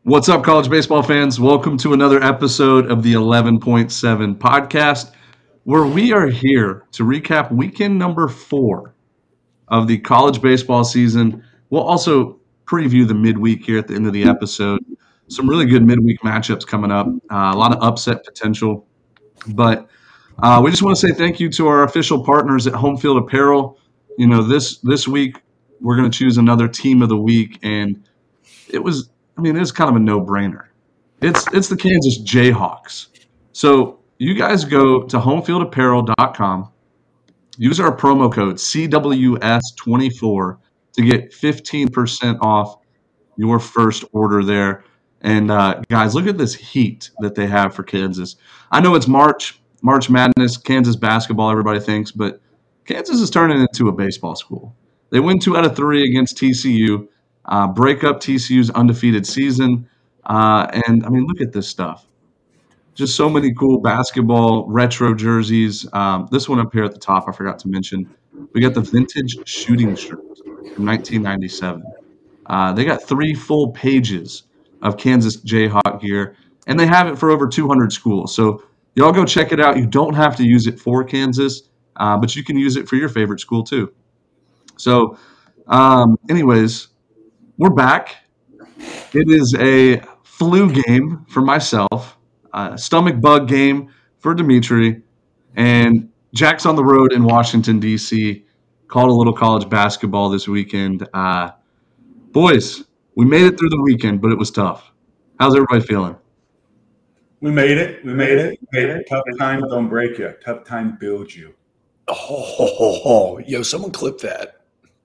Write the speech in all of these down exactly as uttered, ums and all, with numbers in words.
What's up, college baseball fans? Welcome to another episode of the eleven point seven podcast, where we are here to recap weekend number four of the college baseball season. We'll also preview the midweek here at the end of the episode. Some really good midweek matchups coming up, uh, a lot of upset potential. But uh, we just want to say thank you to our official partners at Home Field Apparel. You know, this this week we're going to choose another team of the week, and it was, I mean, it was kind of a no-brainer. It's it's the Kansas Jayhawks. So you guys go to home field apparel dot com, use our promo code C W S twenty-four to get fifteen percent off your first order there. And uh, guys, look at this heat that they have for Kansas. I know it's March, March Madness, Kansas basketball, everybody thinks, but Kansas is turning into a baseball school. They win two out of three against T C U, uh, break up T C U's undefeated season. Uh, and, I mean, look at this stuff. Just so many cool basketball retro jerseys. Um, this one up here at the top, I forgot to mention. We got the vintage shooting shirt from nineteen ninety-seven. Uh, they got three full pages of Kansas Jayhawk gear, and they have it for over two hundred schools. So y'all go check it out. You don't have to use it for Kansas, uh, but you can use it for your favorite school too. So, um, anyways, we're back. It is a flu game for myself, a stomach bug game for Dimitri, and Jack's on the road in Washington, D C, called a little college basketball this weekend. Uh, boys, we made it through the weekend, but it was tough. How's everybody feeling? We made it. We made it. We made it. Tough times don't break you. Tough times build you. Oh, ho, ho, ho. Yo, someone clip that.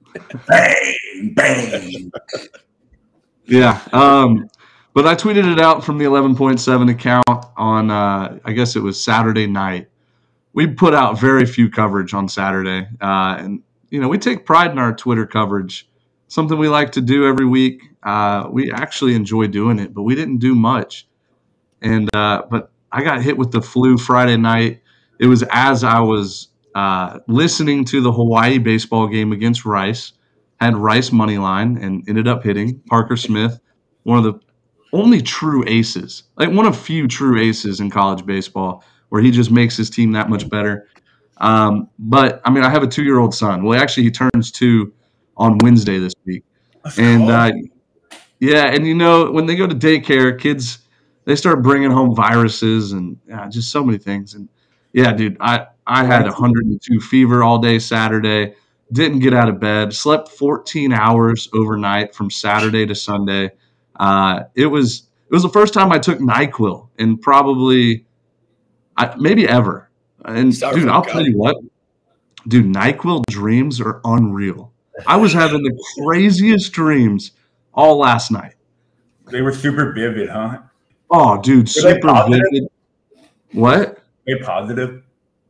Bang, bang. Yeah. Um, but I tweeted it out from the eleven point seven account on, uh, I guess it was Saturday night. We put out very few coverage on Saturday. Uh, and, you know, we take pride in our Twitter coverage, something we like to do every week. Uh, we actually enjoy doing it, but we didn't do much. And uh, but I got hit with the flu Friday night. It was as I was uh, listening to the Hawaii baseball game against Rice, had Rice money line and ended up hitting Parker Smith, one of the only true aces, like one of few true aces in college baseball, where he just makes his team that much better. Um, but I mean, I have a two-year-old son. Well, actually, he turns two on Wednesday this week, and uh, yeah, and you know, when they go to daycare, kids they start bringing home viruses and uh, just so many things. And yeah, dude, I I had one hundred two fever all day Saturday. Didn't get out of bed. Slept fourteen hours overnight from Saturday to Sunday. Uh, it was it was the first time I took NyQuil in probably I, maybe ever. And Start dude, from I'll God. tell you what, dude, NyQuil dreams are unreal. I was having the craziest dreams all last night. They were super vivid, huh? Oh, dude, Were they super positive? vivid. What? They positive?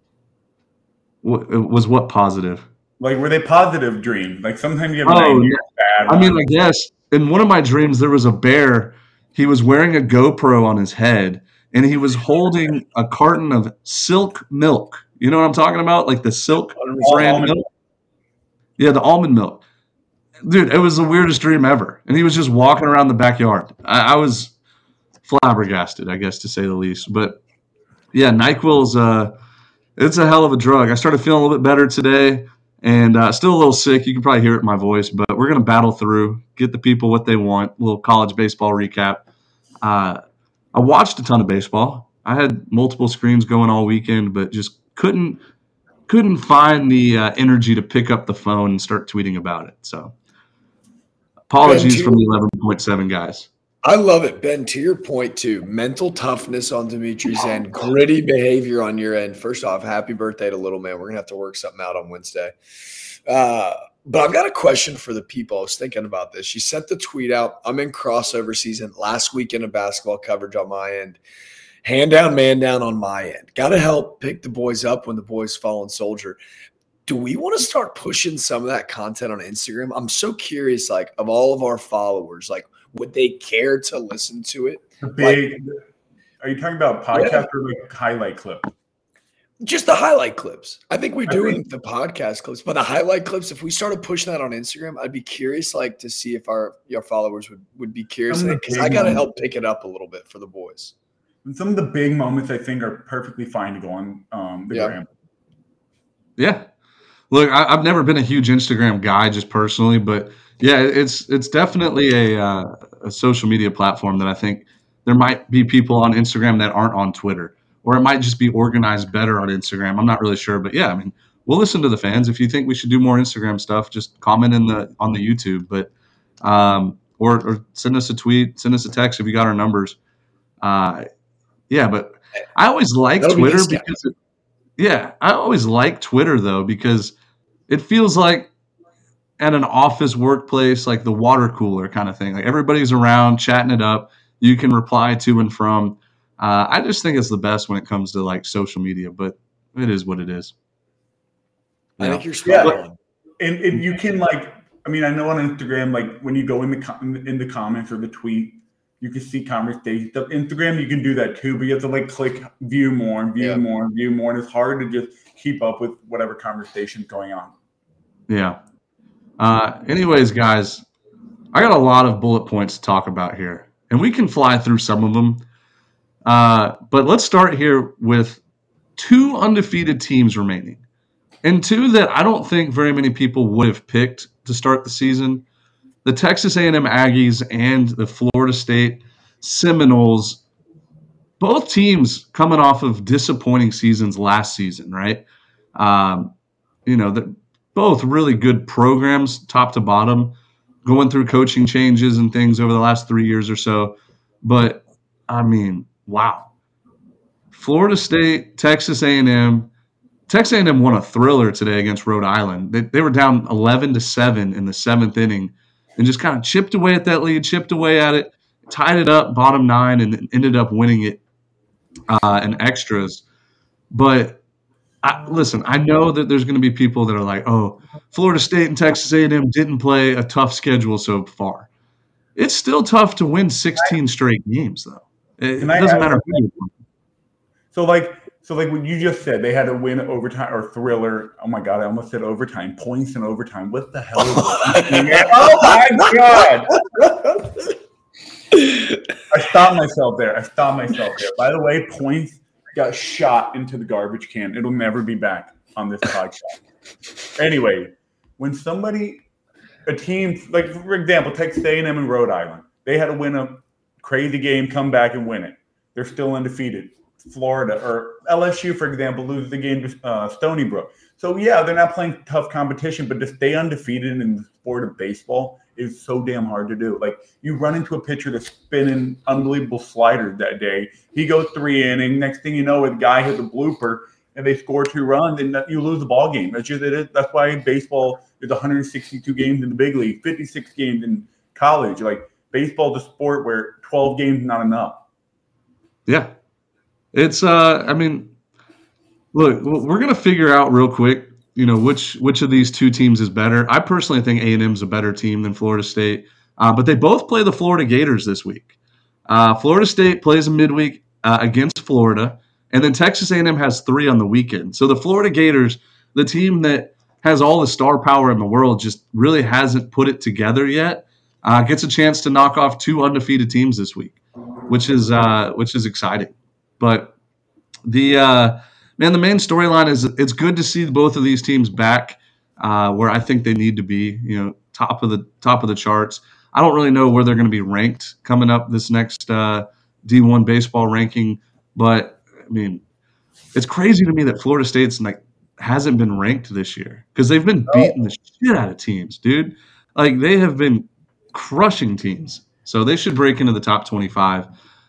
What was what positive? Like, were they positive dreams? Like, sometimes you have Oh, nightmares, bad I mean, I ones. guess in one of my dreams there was a bear. He was wearing a GoPro on his head, and he was holding a carton of silk milk. You know what I'm talking about? Like the silk All brand almond- milk. Yeah, the almond milk. Dude, it was the weirdest dream ever. And he was just walking around the backyard. I, I was flabbergasted, I guess, to say the least. But yeah, NyQuil's uh, it's a hell of a drug. I started feeling a little bit better today, and uh, still a little sick. You can probably hear it in my voice, but we're gonna battle through, get the people what they want. A little college baseball recap. Uh, I watched a ton of baseball. I had multiple screens going all weekend, but just couldn't couldn't find the uh, energy to pick up the phone and start tweeting about it. So apologies Ben, from the eleven point seven guys. I love it, Ben. To your point, too, mental toughness on Dimitri's end, gritty behavior on your end. First off, happy birthday to little man. We're gonna have to work something out on Wednesday. Uh, but I've got a question for the people. I was thinking about this. You sent the tweet out. I'm in crossover season. Last weekend of basketball coverage on my end. Hand down, man down on my end. Got to help pick the boys up when the boys fall in Soldier. Do we want to start pushing some of that content on Instagram? I'm so curious, like, of all of our followers, like, would they care to listen to it? The big, are you talking about podcast Yeah. or like highlight clip? Just the highlight clips. I think we're doing the podcast clips, but the highlight clips, if we started pushing that on Instagram, I'd be curious like to see if our your followers would, would be curious. Because I got to help pick it up a little bit for the boys. And some of the big moments I think are perfectly fine to go on um, the yeah. gram. Yeah. Look, I, I've never been a huge Instagram guy just personally, but yeah, it's it's definitely a, uh, a social media platform that I think there might be people on Instagram that aren't on Twitter. Or it might just be organized better on Instagram. I'm not really sure, but yeah, I mean, we'll listen to the fans. If you think we should do more Instagram stuff, just comment in the on the YouTube, but um, or, or send us a tweet, send us a text if you got our numbers. Uh, yeah, but I always like That'll Twitter be because, it, yeah, I always like Twitter though because it feels like at an office workplace, like the water cooler kind of thing. Like everybody's around chatting it up. You can reply to and from. Uh, I just think it's the best when it comes to like social media, but it is what it is. I Yeah. think you're spot Yeah. on. And, and you can like, I mean, I know on Instagram, like when you go in the com- in the comments or the tweet, you can see conversations. The Instagram, you can do that too, but you have to like click view more and view Yeah. more and view more, and it's hard to just keep up with whatever conversation's going on. Yeah. Uh, anyways, guys, I got a lot of bullet points to talk about here, and we can fly through some of them. Uh, but let's start here with two undefeated teams remaining, and two that I don't think very many people would have picked to start the season. The Texas A and M Aggies and the Florida State Seminoles, both teams coming off of disappointing seasons last season, right? Um, you know, the, both really good programs, top to bottom, going through coaching changes and things over the last three years or so. But, I mean, wow. Florida State, Texas A and M. Texas A and M won a thriller today against Rhode Island. They, they were down eleven to seven in the seventh inning and just kind of chipped away at that lead, chipped away at it, tied it up, bottom nine, and ended up winning it uh, in extras. But I, listen, I know that there's going to be people that are like, oh, Florida State and Texas A and M didn't play a tough schedule so far. It's still tough to win sixteen straight games, though. It, it doesn't matter who you are. So like, so like what you just said, they had to win overtime or thriller. Oh my god, I almost said overtime, points in overtime. What the hell is that? Oh my god! I stopped myself there. I stopped myself there. By the way, points got shot into the garbage can. It'll never be back on this podcast. Anyway, when somebody, a team, like for example, Texas A and M and Rhode Island, they had to win a crazy game, come back and win it. They're still undefeated. Florida or L S U, for example, loses the game to uh, Stony Brook. So, yeah, they're not playing tough competition, but to stay undefeated in the sport of baseball is so damn hard to do. Like, you run into a pitcher that's spinning unbelievable sliders that day. He goes three innings. Next thing you know, a guy hits a blooper, and they score two runs, and you lose the ball game. That's just it is. That's why baseball is one hundred sixty-two games in the big league, fifty-six games in college. Like, baseball is a sport where twelve games is not enough. Yeah. It's, uh, I mean, look, we're going to figure out real quick, you know, which which of these two teams is better. I personally think A and M is a better team than Florida State, uh, but they both play the Florida Gators this week. Uh, Florida State plays a midweek uh, against Florida, and then Texas A and M has three on the weekend. So the Florida Gators, the team that has all the star power in the world, just really hasn't put it together yet, uh, gets a chance to knock off two undefeated teams this week, which is uh, which is exciting. But the uh, man, the main storyline is it's good to see both of these teams back uh, where I think they need to be. You know, top of the top of the charts. I don't really know where they're going to be ranked coming up this next uh, D one baseball ranking, but I mean, it's crazy to me that Florida State's like hasn't been ranked this year because they've been beating the shit out of teams, dude. Like they have been crushing teams, so they should break into the top twenty-five.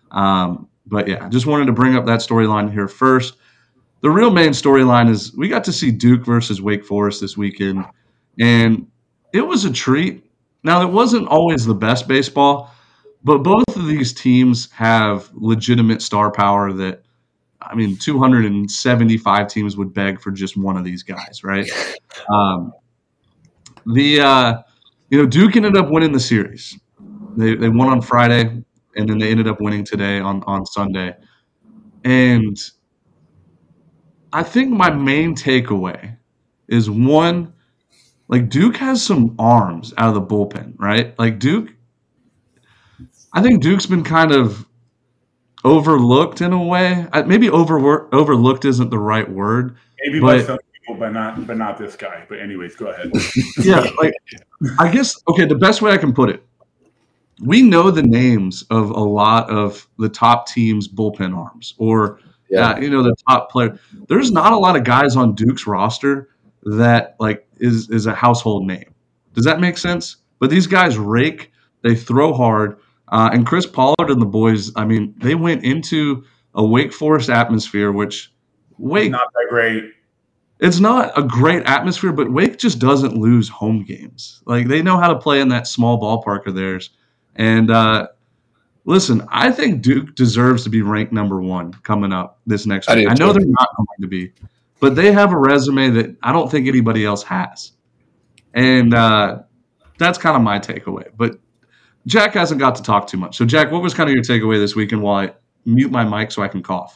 Um, But, yeah, I just wanted to bring up that storyline here first. The real main storyline is we got to see Duke versus Wake Forest this weekend, and it was a treat. Now, it wasn't always the best baseball, but both of these teams have legitimate star power that, I mean, two hundred seventy-five teams would beg for just one of these guys, right? Um, the uh, you know, Duke ended up winning the series. They they won on Friday. And then they ended up winning today on, on Sunday. And I think my main takeaway is one, like Duke has some arms out of the bullpen, right? Like Duke, I think Duke's been kind of overlooked in a way. I- Maybe over overlooked isn't the right word, Maybe by but some people, but not but not this guy. But anyways, go ahead. yeah, like I guess okay. The best way I can put it, we know the names of a lot of the top teams' bullpen arms, or Yeah. uh, you know the top player. There's not a lot of guys on Duke's roster that like is is a household name. Does that make sense? But these guys rake, they throw hard, uh, and Chris Pollard and the boys. I mean, they went into a Wake Forest atmosphere, which Wake Not that great. it's not a great atmosphere, but Wake just doesn't lose home games. Like they know how to play in that small ballpark of theirs. And uh, listen, I think Duke deserves to be ranked number one coming up this next I week. do I know too. they're not going to be, but they have a resume that I don't think anybody else has. And uh, that's kind of my takeaway. But Jack hasn't got to talk too much. So, Jack, what was kind of your takeaway this weekend while I mute my mic so I can cough?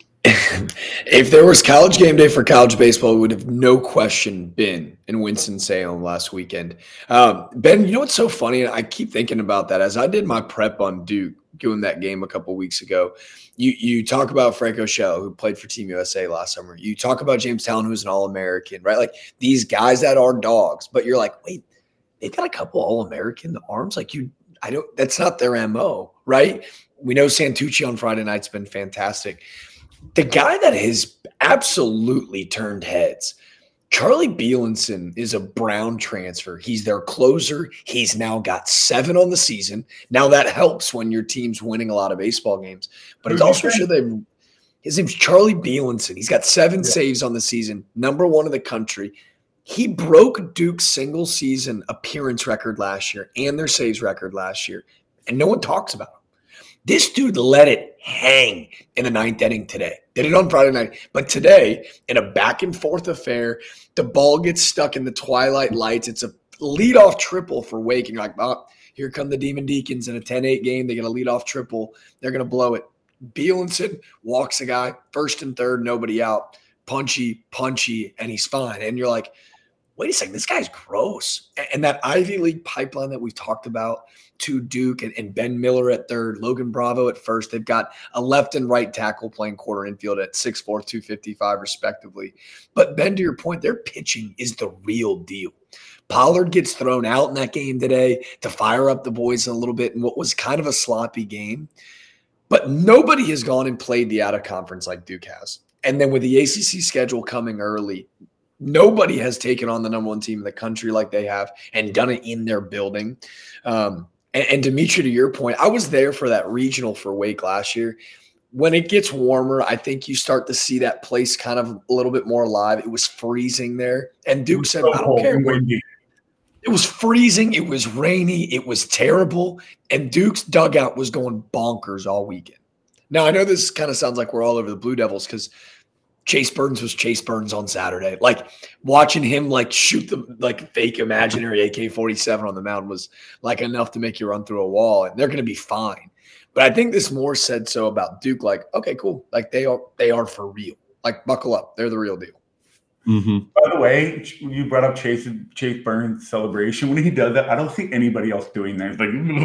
If there was college game day for college baseball, it would have no question been in Winston-Salem last weekend. Um, Ben, you know what's so funny? I keep thinking about that as I did my prep on Duke doing that game a couple weeks ago. You you talk about Franco Shell, who played for Team U S A last summer. You talk about James Talon, who's an All-American, right? Like these guys that are dogs, but you're like, wait, they've got a couple All-American arms. Like you, I don't. That's not their M O, right? We know Santucci on Friday night's been fantastic. The guy that has absolutely turned heads, Charlie Bielenson, is a Brown transfer. He's their closer. He's now got seven on the season. Now that helps when your team's winning a lot of baseball games. But it's also sure they his name's Charlie Bielenson. He's got seven yeah. saves on the season, number one in the country. He broke Duke's single season appearance record last year and their saves record last year, and no one talks about him. This dude let it hang in the ninth inning today. Did it on Friday night. But today, in a back-and-forth affair, the ball gets stuck in the twilight lights. It's a leadoff triple for Wake. And you're like, oh, here come the Demon Deacons in a ten eight game. They get a leadoff triple. They're going to blow it. Bielenson walks a guy, first and third, nobody out. Punchy, punchy, and he's fine. And you're like, wait a second, this guy's gross. And that Ivy League pipeline that we've talked about to Duke and, and Ben Miller at third, Logan Bravo at first. They've got a left and right tackle playing quarter infield at six four, two fifty-five respectively. But Ben, to your point, their pitching is the real deal. Pollard gets thrown out in that game today to fire up the boys a little bit in what was kind of a sloppy game. But nobody has gone and played the out-of-conference like Duke has. And then with the A C C schedule coming early, nobody has taken on the number one team in the country like they have and done it in their building. Um, and, and Dimitri, to your point, I was there for that regional for Wake last year. When it gets warmer, I think you start to see that place kind of a little bit more alive. It was freezing there. And Duke said, so I don't care. windy. It was freezing. It was rainy. It was terrible. And Duke's dugout was going bonkers all weekend. Now, I know this kind of sounds like we're all over the Blue Devils because Chase Burns was Chase Burns on Saturday. Like watching him like shoot the like fake imaginary A K forty-seven on the mound was like enough to make you run through a wall, and they're going to be fine. But I think this more said so about Duke. Like, okay, cool. Like they are, they are for real. Like buckle up. They're the real deal. Mm-hmm. By the way, you brought up Chase Chase Burns' celebration. When he does that, I don't see anybody else doing that. It's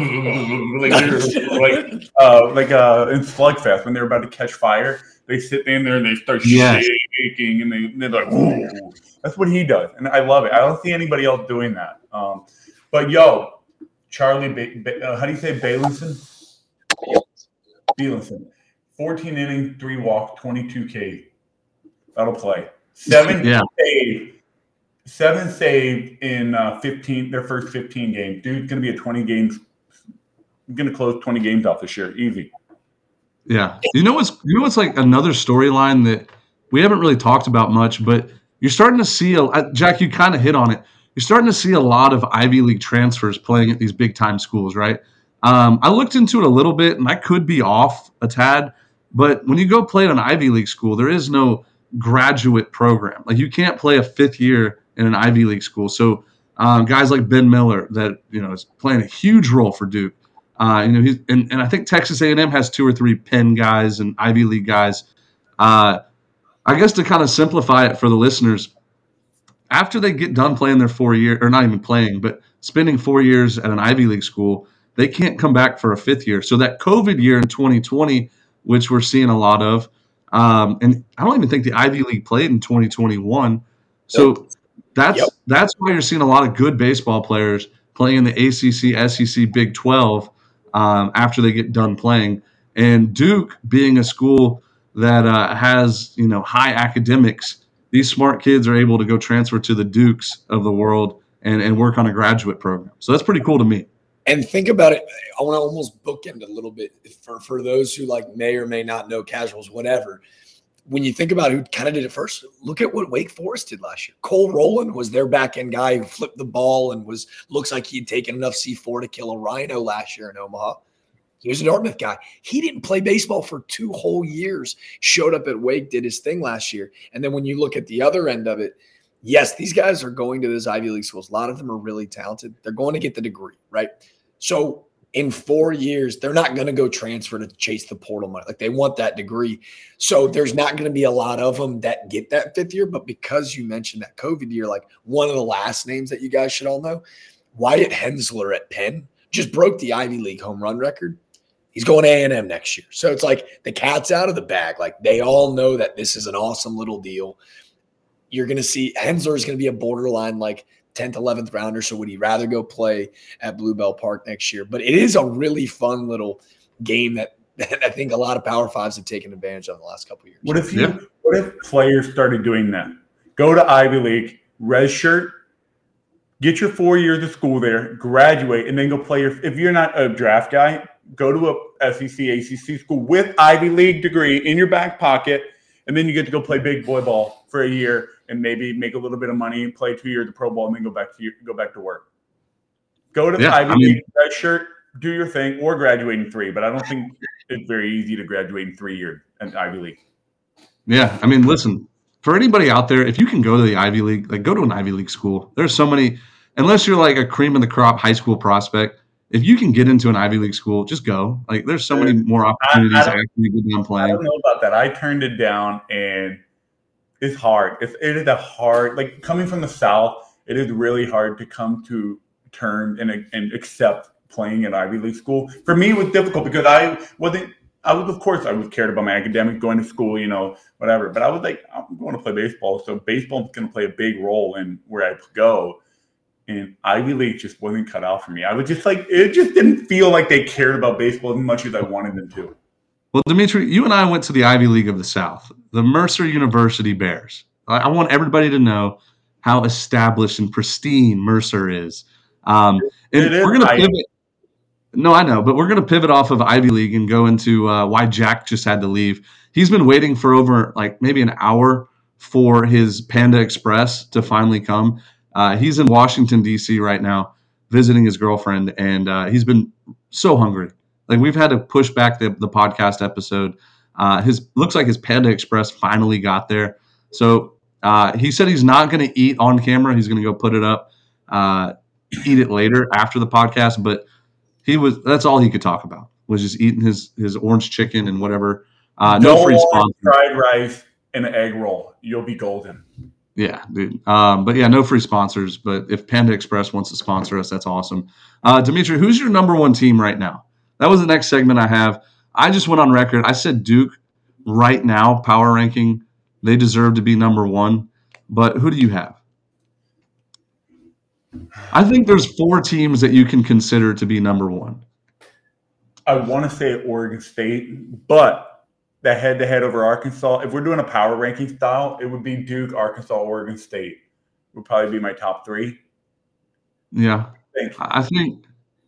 like like like uh, like uh, in Slugfest when they're about to catch fire, they sit in there and they start Yes. shaking and they they're like, whoa. That's what he does, and I love it. I don't see anybody else doing that. Um, but yo, Charlie, ba- ba- uh, how do you say Bielenson? Bielenson, fourteen innings, three walks, twenty-two K. That'll play. Seven Yeah. save, seven save in uh, fifteen. Their first fifteen games. Dude's gonna be a twenty games. Gonna close twenty games off this year, easy. Yeah. You know what's you know what's like another storyline that we haven't really talked about much, but you're starting to see a Jack. You kind of hit on it. You're starting to see a lot of Ivy League transfers playing at these big time schools, right? Um, I looked into it a little bit, and I could be off a tad, but when you go play at an Ivy League school, there is no graduate program. Like you can't play a fifth year in an Ivy League school. So um, guys like Ben Miller that you know is playing a huge role for Duke. Uh, you know, he's and, and I think Texas A and M has two or three Penn guys and Ivy League guys. Uh, I guess to kind of simplify it for the listeners, after they get done playing their four year, or not even playing, but spending four years at an Ivy League school, they can't come back for a fifth year. So that COVID year in twenty twenty, which we're seeing a lot of, um, and I don't even think the Ivy League played in twenty twenty-one. So Nope. that's Yep. that's why you're seeing a lot of good baseball players playing in the A C C, S E C, Big twelve um, after they get done playing. And Duke, being a school that uh, has you know high academics, these smart kids are able to go transfer to the Dukes of the world and, and work on a graduate program. So that's pretty cool to me. And think about it. I want to almost bookend a little bit for, for those who like may or may not know, casuals, whatever. When you think about who kind of did it first, look at what Wake Forest did last year. Cole Rowland was their back end guy who flipped the ball and was looks like he'd taken enough C four to kill a rhino last year in Omaha. He was a Dartmouth guy. He didn't play baseball for two whole years. Showed up at Wake, did his thing last year. And then when you look at the other end of it, yes, these guys are going to those Ivy League schools. A lot of them are really talented. They're going to get the degree, right? So in four years, they're not going to go transfer to chase the portal money. Like they want that degree. So there's not going to be a lot of them that get that fifth year. But because you mentioned that COVID year, like one of the last names that you guys should all know, Wyatt Hensler at Penn just broke the Ivy League home run record. He's going to A and M next year. So it's like the cat's out of the bag. Like they all know that this is an awesome little deal. You're going to see Hensler is going to be a borderline like tenth, eleventh rounder. So would he rather go play at Bluebell Park next year? But it is a really fun little game that, that I think a lot of Power Fives have taken advantage of in the last couple of years. What if you? Yeah. What if players started doing that? Go to Ivy League, red shirt, get your four years of school there, graduate, and then go play your. If you're not a draft guy, go to a S E C, A C C school with Ivy League degree in your back pocket, and then you get to go play big boy ball for a year and maybe make a little bit of money and play two years of pro ball and then go back to your, go back to work. Go to the Yeah, Ivy I mean- League, red shirt, do your thing, or graduate in three. But I don't think it's very easy to graduate in three years in Ivy League. Yeah, I mean, listen, for anybody out there, if you can go to the Ivy League, like go to an Ivy League school. There's so many, unless you're like a cream of the crop high school prospect, if you can get into an Ivy League school, just go. Like there's so many more opportunities I- I after you get done I playing. don't know about that. I turned it down, and it's hard. It's, it is a hard, like coming from the South, it is really hard to come to terms and, and accept playing at Ivy League school. For me, it was difficult because I wasn't, I was, of course, I was cared about my academics, going to school, you know, whatever. But I was like, I'm going to play baseball. So baseball is going to play a big role in where I go. And Ivy League just wasn't cut out for me. I was just like, it just didn't feel like they cared about baseball as much as I wanted them to. Well, Dimitri, you and I went to the Ivy League of the South, the Mercer University Bears. I, I want everybody to know how established and pristine Mercer is. Um, and It is we're going to Ivy. pivot. No, I know, but we're going to pivot off of Ivy League and go into uh, why Jack just had to leave. He's been waiting for over like maybe an hour for his Panda Express to finally come. Uh, he's in Washington, D C right now visiting his girlfriend, and uh, he's been so hungry. Like we've had to push back the, the podcast episode. Uh, his looks like his Panda Express finally got there. So uh, he said he's not going to eat on camera. He's going to go put it up, uh, eat it later after the podcast. But he was that's all he could talk about was just eating his his orange chicken and whatever. Uh, no, no free more sponsors. fried rice and an egg roll. You'll be golden. Yeah, dude. Um, but yeah, no free sponsors. But if Panda Express wants to sponsor us, that's awesome. Uh, Dimitri, who's your number one team right now? That was the next segment I have. I just went on record. I said Duke right now, power ranking. They deserve to be number one. But who do you have? I think there's four teams that you can consider to be number one. I want to say Oregon State, but the head-to-head over Arkansas, if we're doing a power ranking style, it would be Duke, Arkansas, Oregon State would probably be my top three. Yeah. Thank you. I think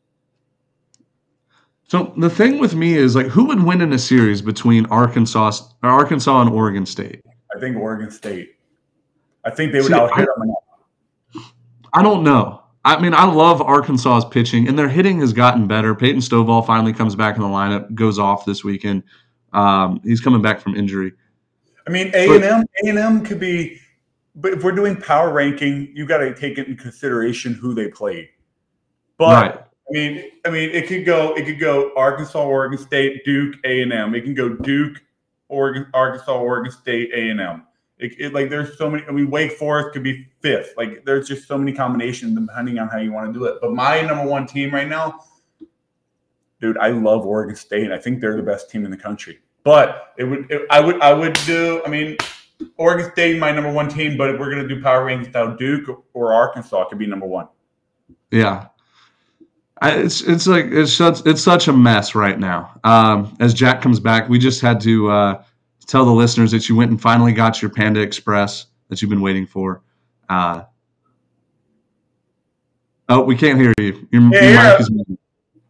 so. The thing with me is like, who would win in a series between Arkansas, Arkansas and Oregon State? I think Oregon State. I think they would See, out hit I- them. I don't know. I mean, I love Arkansas's pitching, and their hitting has gotten better. Peyton Stovall finally comes back in the lineup, goes off this weekend. Um, he's coming back from injury. I mean, A and M, A and M could be, but if we're doing power ranking, you got to take it in consideration who they played. But Right. I mean, I mean, it could go, it could go Arkansas, Oregon State, Duke, A and M. It can go Duke, Oregon, Arkansas, Oregon State, A and M. It, it, like there's so many. I mean, Wake Forest could be fifth. Like there's just so many combinations depending on how you want to do it. But my number one team right now, dude, I love Oregon State. I think they're the best team in the country. But it would, it, I would, I would do. I mean, Oregon State my number one team. But if we're gonna do power rankings now, Duke or Arkansas could be number one. Yeah. I, it's it's like it's such it's such a mess right now. Um, as Jack comes back, we just had to uh, tell the listeners that you went and finally got your Panda Express that you've been waiting for. Uh, oh, we can't hear you. Your, Yeah, your yeah. mic is muted.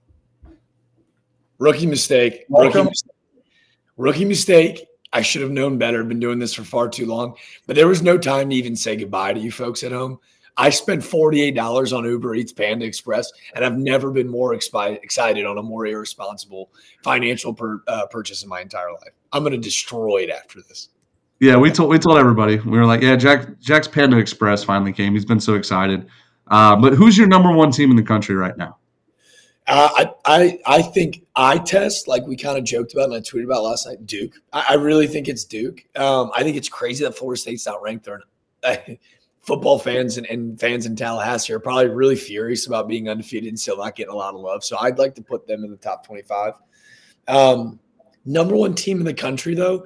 Rookie mistake. Rookie mistake. Rookie mistake. I should have known better. I've been doing this for far too long. But there was no time to even say goodbye to you folks at home. I spent forty-eight dollars on Uber Eats Panda Express, and I've never been more expi- excited on a more irresponsible financial per, uh, purchase in my entire life. I'm going to destroy it after this. Yeah, we told we told everybody. We were like, yeah, Jack Jack's Panda Express finally came. He's been so excited. Uh, but who's your number one team in the country right now? Uh, I, I I think eye test, like we kind of joked about and I tweeted about last night, Duke. I, I really think it's Duke. Um, I think it's crazy that Florida State's not ranked there. Uh, football fans and, and fans in Tallahassee are probably really furious about being undefeated and still not getting a lot of love. So I'd like to put them in the top twenty-five. Um, number one team in the country, though,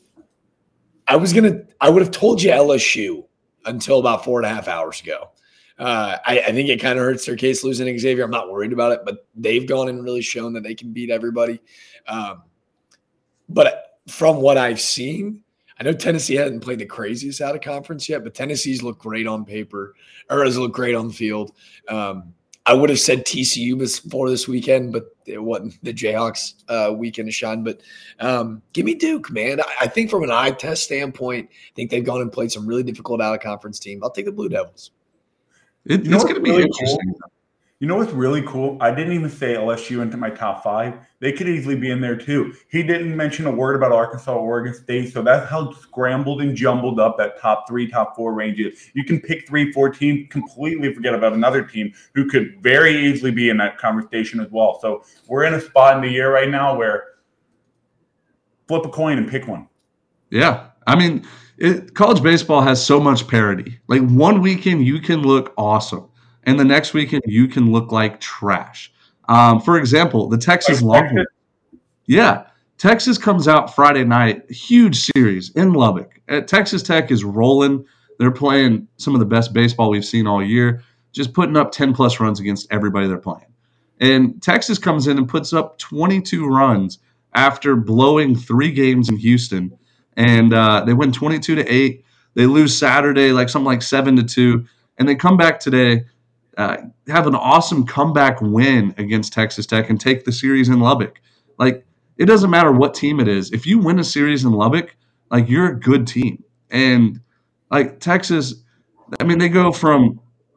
I was going to – I would have told you L S U until about four and a half hours ago. Uh, I, I think it kind of hurts their case losing Xavier. I'm not worried about it, but they've gone and really shown that they can beat everybody. Um, but from what I've seen, I know Tennessee hasn't played the craziest out of conference yet, but Tennessee's looked great on paper, or has looked great on the field. Um, I would have said T C U before this weekend, but it wasn't the Jayhawks uh, weekend to shine. But um, give me Duke, man. I, I think from an eye test standpoint, I think they've gone and played some really difficult out of conference teams. I'll take the Blue Devils. It, You know it's what's going to be really interesting. cool? You know what's really cool? I didn't even say L S U into my top five. They could easily be in there too. He didn't mention a word about Arkansas or Oregon State, so that's how scrambled and jumbled up that top three, top four range is. You can pick three, four teams, completely forget about another team who could very easily be in that conversation as well. So we're in a spot in the year right now where flip a coin and pick one. Yeah. I mean, it, college baseball has so much parity. Like one weekend you can look awesome, and the next weekend you can look like trash. Um, for example, the Texas Like Longhorns. Yeah. Texas comes out Friday night, huge series in Lubbock. Uh, Texas Tech is rolling. They're playing some of the best baseball we've seen all year, just putting up ten-plus runs against everybody they're playing. And Texas comes in and puts up twenty-two runs after blowing three games in Houston. And uh, they win twenty-two to eight. They lose Saturday, like something like seven to two. And they come back today, uh, have an awesome comeback win against Texas Tech and take the series in Lubbock. Like, it doesn't matter what team it is. If you win a series in Lubbock, like, you're a good team. And, like, Texas, I mean, they go from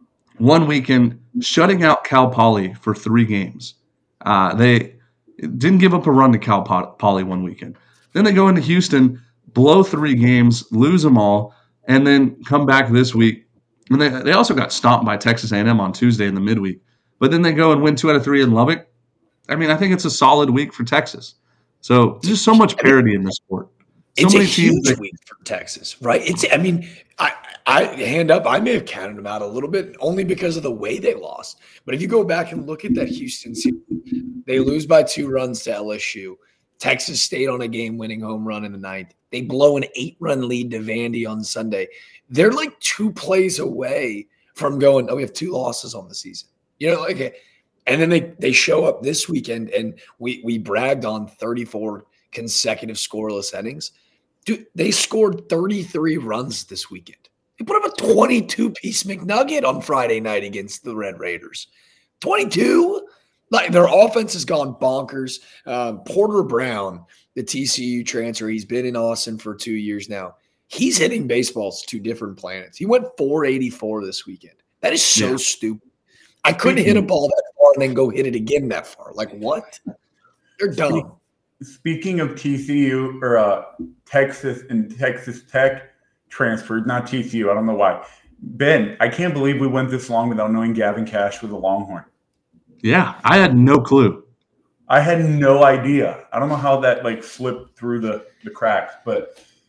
one weekend shutting out Cal Poly for three games. Uh, they didn't give up a run to Cal Poly one weekend. Then they go into Houston, blow three games, lose them all, and then come back this week. And they, they also got stomped by Texas A and M on Tuesday in the midweek. But then they go and win two out of three in Lubbock. I mean, I think it's a solid week for Texas. So there's just so much parity in this sport. So It's many a teams huge that, week for Texas, right? It's, I mean, I, I hand up, I may have counted them out a little bit only because of the way they lost. But if you go back and look at that Houston series, they lose by two runs to L S U. Texas State on a game-winning home run in the ninth. They blow an eight-run lead to Vandy on Sunday. They're like two plays away from going, oh, we have two losses on the season. You know, like, and then they they show up this weekend, and we we bragged on thirty-four consecutive scoreless innings. Dude, they scored thirty-three runs this weekend. They put up a twenty-two-piece McNugget on Friday night against the Red Raiders. twenty-two? Like, their offense has gone bonkers. Um, Porter Brown, the T C U transfer, he's been in Austin for two years now. He's hitting baseballs to different planets. He went four eighty-four this weekend. That is so Yeah. stupid. I couldn't hit a ball that far and then go hit it again that far. Like, what? They're dumb. Speaking of T C U or uh, Texas and Texas Tech transferred, not T C U, I don't know why. Ben, I can't believe we went this long without knowing Gavin Cash was a Longhorn. yeah, I had no clue. I had no idea. I don't know how that like slipped through the, the cracks, but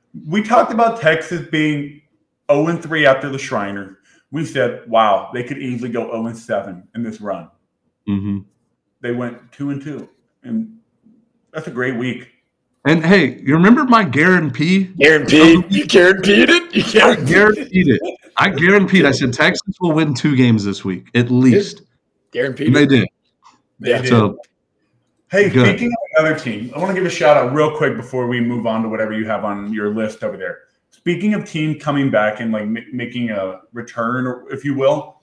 we talked about Texas being oh and three after the Shriners. We said, wow, they could easily go oh and seven in this run. Mm-hmm. They went two and two, and that's a great week. And hey, you remember my guarantee? Guaranteed? You guaranteed it? You I guaranteed, guaranteed it. I guaranteed. I said Texas will win two games this week, at least. Guaranteed. And they did. They Yeah. did. So, Hey, good. speaking of another team, I want to give a shout out real quick before we move on to whatever you have on your list over there. Speaking of team coming back and like m- making a return, or if you will,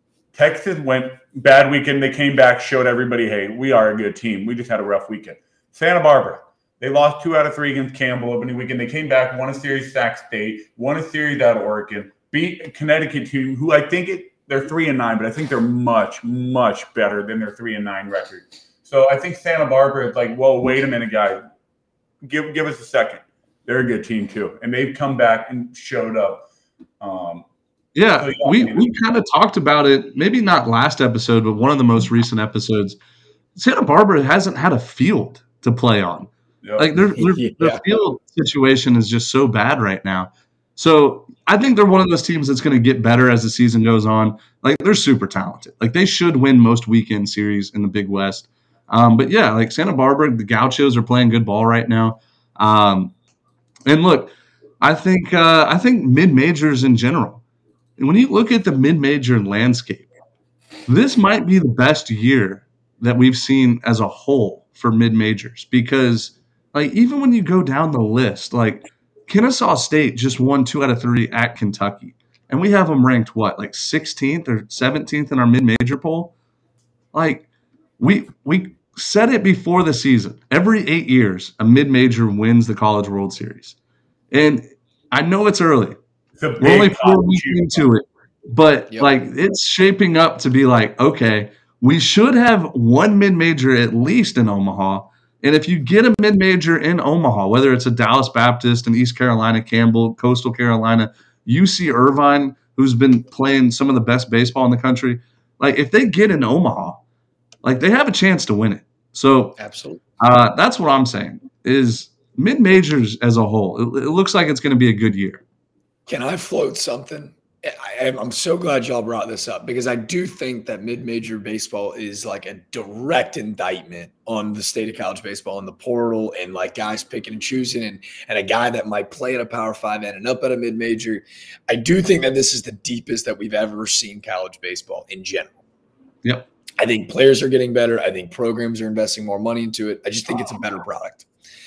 Texas went bad weekend. They came back, showed everybody, hey, we are a good team. We just had a rough weekend. Santa Barbara, they lost two out of three against Campbell opening weekend. They came back, won a series Sac State, won a series out of Oregon, beat a Connecticut team, who I think it they're three and nine, but I think they're much, much better than their three and nine record. So I think Santa Barbara is like, whoa, wait a minute, guys. Give give us a second. They're a good team too. And they've come back and showed up. Um, Yeah, so, yeah, we, I mean- we kind of talked about it, maybe not last episode, but one of the most recent episodes. Santa Barbara hasn't had a field to play on. yeah. Like their, their, Yeah. their field situation is just so bad right now. So I think they're one of those teams that's going to get better as the season goes on. Like they're super talented. Like they should win most weekend series in the Big West. Um, but yeah, like Santa Barbara, the Gauchos are playing good ball right now. Um, and look, I think uh, I think mid majors in general. And when you look at the mid major landscape, this might be the best year that we've seen as a whole for mid majors because like even when you go down the list, like Kennesaw State just won two out of three at Kentucky, and we have them ranked what, like sixteenth or seventeenth in our mid major poll. Like we we said it before the season. Every eight years, a mid major wins the College World Series, and I know it's early. It's a We're big only four top weeks shoot. into it, but Yep. like it's shaping up to be like, okay, we should have one mid major at least in Omaha. And if you get a mid major in Omaha, whether it's a Dallas Baptist, an East Carolina Campbell, Coastal Carolina, U C Irvine, who's been playing some of the best baseball in the country, like if they get in Omaha, like they have a chance to win it. So Absolutely. uh, that's what I'm saying is mid majors as a whole. It, it looks like it's going to be a good year. Can I float something? I, I'm so glad y'all brought this up because I do think that mid-major baseball is like a direct indictment on the state of college baseball and the portal and like guys picking and choosing and, and a guy that might play at a Power Five and up at a mid-major. I do think that this is the deepest that we've ever seen college baseball in general. Yep. I think players are getting better. I think programs are investing more money into it. I just think it's a better product.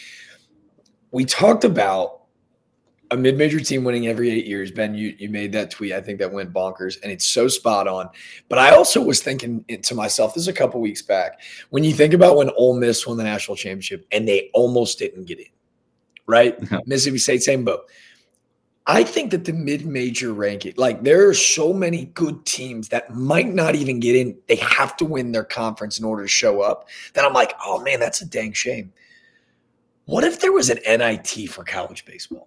We talked about a mid-major team winning every eight years. Ben, you, you made that tweet. I think that went bonkers, and it's so spot on. But I also was thinking to myself, this is a couple weeks back, when you think about when Ole Miss won the national championship and they almost didn't get in, right? Yeah. Mississippi State, same boat. I think that the mid-major ranking, like there are so many good teams that might not even get in. They have to win their conference in order to show up. Then I'm like, oh, man, that's a dang shame. What if there was an N I T for college baseball?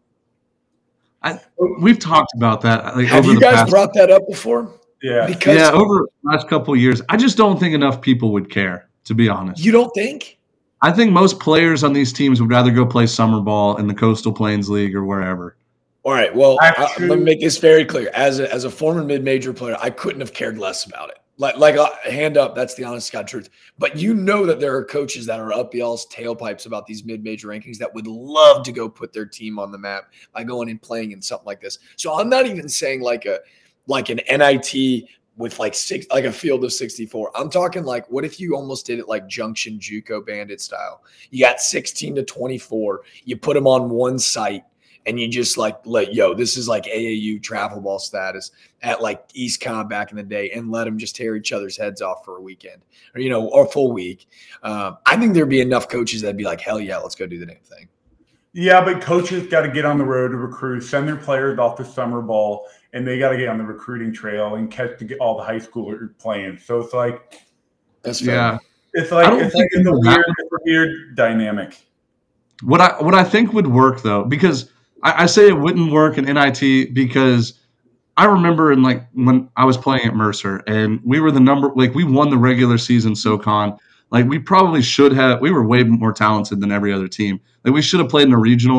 I, we've talked about that. Like, Have over you the guys past, brought that up before? Yeah. Because yeah, over the last couple of years, I just don't think enough people would care, to be honest. you don't think? I think most players on these teams would rather go play summer ball in the Coastal Plains League or wherever. All right. Well, I, Actually- I'm going to make this very clear. As a, as a former mid-major player, I couldn't have cared less about it. Like, like uh, hand up, that's the honest God truth. But you know that there are coaches that are up y'all's tailpipes about these mid-major rankings that would love to go put their team on the map by going and playing in something like this. So I'm not even saying like a like an N I T with like six, like a field of sixty-four. I'm talking like, what if you almost did it like Junction JUCO Bandit style? You got sixteen to twenty-four. You put them on one site. And you just like let, yo, this is like A A U travel ball status at like East Con back in the day and let them just tear each other's heads off for a weekend or, you know, or a full week. Um, I think there'd be enough coaches that'd be like, hell yeah, let's go do the damn thing. Yeah, but coaches got to get on the road to recruit, send their players off to summer ball, and they got to get on the recruiting trail and catch to get all the high schoolers playing. So it's like, That's fair. Yeah. it's I like, don't it's like think it's a that weird, it's a weird dynamic. What I what I think would work though, because I, I say it wouldn't work in N I T because I remember in like when I was playing at Mercer and we were the number like we won the regular season SoCon. Like we probably should have we were way more talented than every other team. Like we should have played in a regional.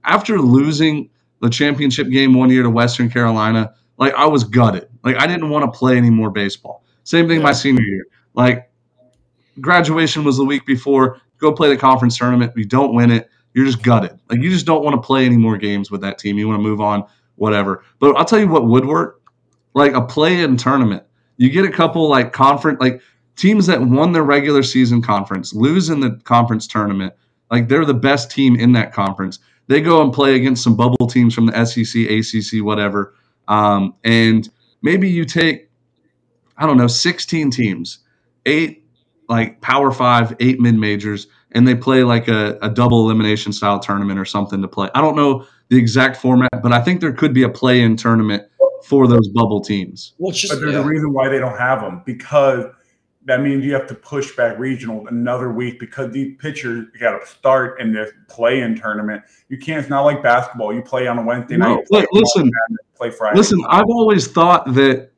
after losing the championship game one year to Western Carolina, like I was gutted. Like I didn't want to play any more baseball. Same thing Yeah. my senior year. Like graduation was the week before. Go play the conference tournament. You don't win it. You're just gutted. Like you just don't want to play any more games with that team. You want to move on, whatever. But I'll tell you what would work. Like a play-in tournament. You get a couple like conference like teams that won their regular season conference, lose in the conference tournament. Like they're the best team in that conference. They go and play against some bubble teams from the S E C, A C C, whatever. Um, and maybe you take, I don't know, sixteen teams, eight like Power Five, eight mid-majors, and they play like a, a double elimination style tournament or something to play. I don't know the exact format, but I think there could be a play-in tournament for those bubble teams. Well, it's just, But there's yeah. a reason why they don't have them, because that means you have to push back regional another week because these pitchers got to start in this play-in tournament. You can't. It's not like basketball. You play on a Wednesday No, night. li- listen, play Friday. listen. I've always thought that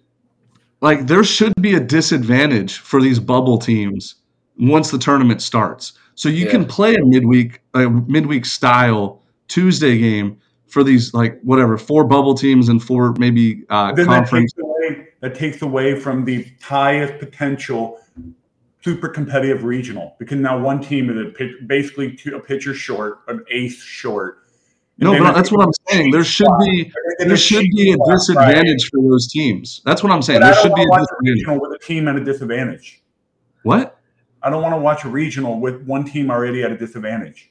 like there should be a disadvantage for these bubble teams once the tournament starts. So you Yeah. can play a midweek, a midweek style Tuesday game for these like whatever four bubble teams and four maybe uh, Then that conference. takes away that takes away from the highest potential super competitive regional, because now one team is a pitch, basically two, a pitcher short, an ace short. And No, then but it- that's what I'm saying. There should be and there the should cheat be a spot Friday. disadvantage for those teams. That's what I'm saying. But I There don't should be want a to watch a disadvantage. regional with a team at a disadvantage. What? I don't want to watch a regional with one team already at a disadvantage.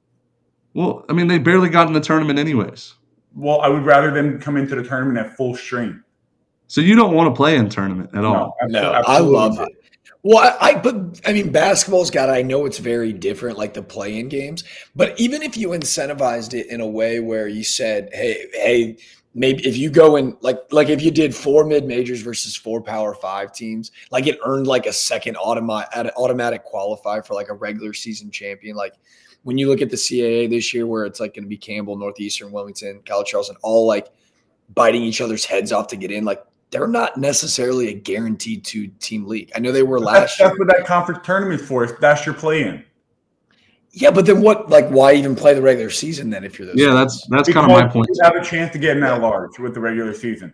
Well, I mean, they barely got in the tournament anyways. Well, I would rather them come into the tournament at full stream. So you don't want to play in tournament at all. No, No, I absolutely love not. it. Well, I, I but I mean, basketball's got. I know it's very different, like the play-in games. But even if you incentivized it in a way where you said, "Hey, hey, maybe if you go in like like if you did four mid majors versus four Power Five teams, like it earned like a second automatic automatic qualifier for like a regular season champion. Like when you look at the C A A this year, where it's like going to be Campbell, Northeastern, Wilmington, College Charleston, all like biting each other's heads off to get in, like." They're not necessarily a guaranteed two-team league. I know they were That's, last year. that's what that conference tournament's for. That's your play-in. Yeah, but then what? Like, why even play the regular season then if you're those? Yeah, teams? that's that's kind of my point. You have a chance to get in that large with the regular season.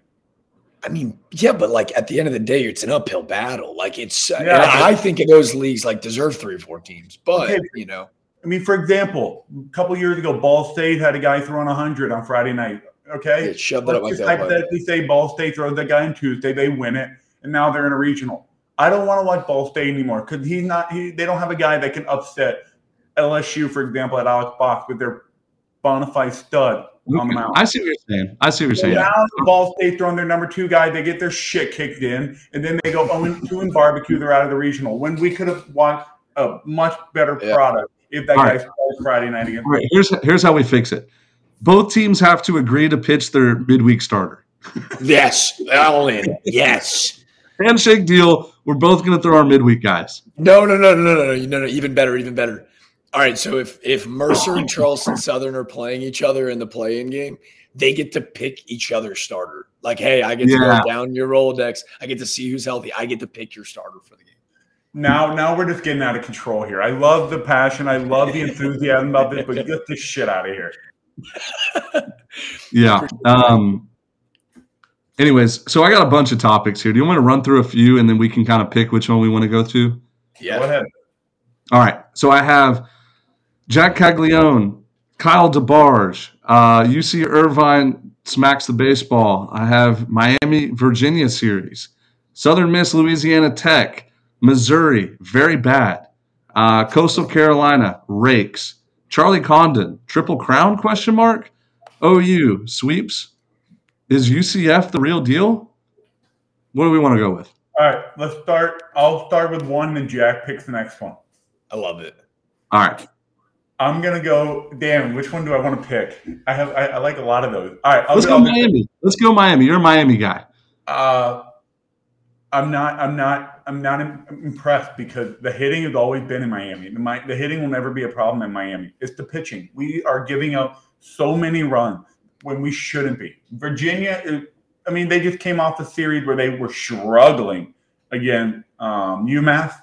I mean, yeah, but like at the end of the day, it's an uphill battle. Like it's. Yeah, and but- I think of those leagues like deserve three or four teams, but Okay. you know, I mean, for example, a couple years ago, Ball State had a guy throwing one hundred on Friday night. Okay, Yeah, shove that let's up my just tailpipe. hypothetically say Ball State throws that guy on Tuesday, they win it, and now they're in a regional. I don't want to watch Ball State anymore because he's not. He, they don't have a guy that can upset L S U, for example, at Alex Box with their bona fide stud on the mound. I see what you're saying. I see what you're So saying. now the Ball State throwing their number two guy, they get their shit kicked in, and then they go oh and two in barbecue. They're out of the regional. When we could have watched a much better Yeah. product if that All guy right. started Friday night against. All right, here's here's how we fix it. Both teams have to agree to pitch their midweek starter. yes, all in. Yes. Handshake deal. We're both going to throw our midweek guys. No, no, no, no, no, no, no, no. Even better, even better. All right, so if if Mercer and Charleston Southern are playing each other in the play-in game, they get to pick each other's starter. Like, hey, I get to Yeah. go down your Rolodex. I get to see who's healthy. I get to pick your starter for the game. Now, now we're just getting out of control here. I love the passion. I love the enthusiasm about this, but get this shit out of here. Yeah. Um, anyways, so I got a bunch of topics here. Do you want to run through a few and then we can kind of pick which one we want to go to? Yeah. Go ahead. All right. So I have Jack Caglione, Kyle DeBarge, uh, U C Irvine smacks the baseball. I have Miami, Virginia series, Southern Miss, Louisiana Tech, Missouri, very bad. Uh, Coastal Carolina, rakes. Charlie Condon, Triple Crown, question mark? O U, sweeps. Is U C F the real deal? What do we want to go with? All right, let's start. I'll start with one, and Jack picks the next one. I love it. All right. I'm gonna go. Damn, which one do I want to pick? I have. I, I like a lot of those. All right, I'll, Let's go I'll, Miami. Let's go Miami. You're a Miami guy. Uh, I'm not. I'm not. I'm not im- impressed because the hitting has always been in Miami. The, my, the hitting will never be a problem in Miami. It's the pitching. We are giving up so many runs when we shouldn't be. Virginia is. I mean, they just came off a series where they were struggling against um, UMass.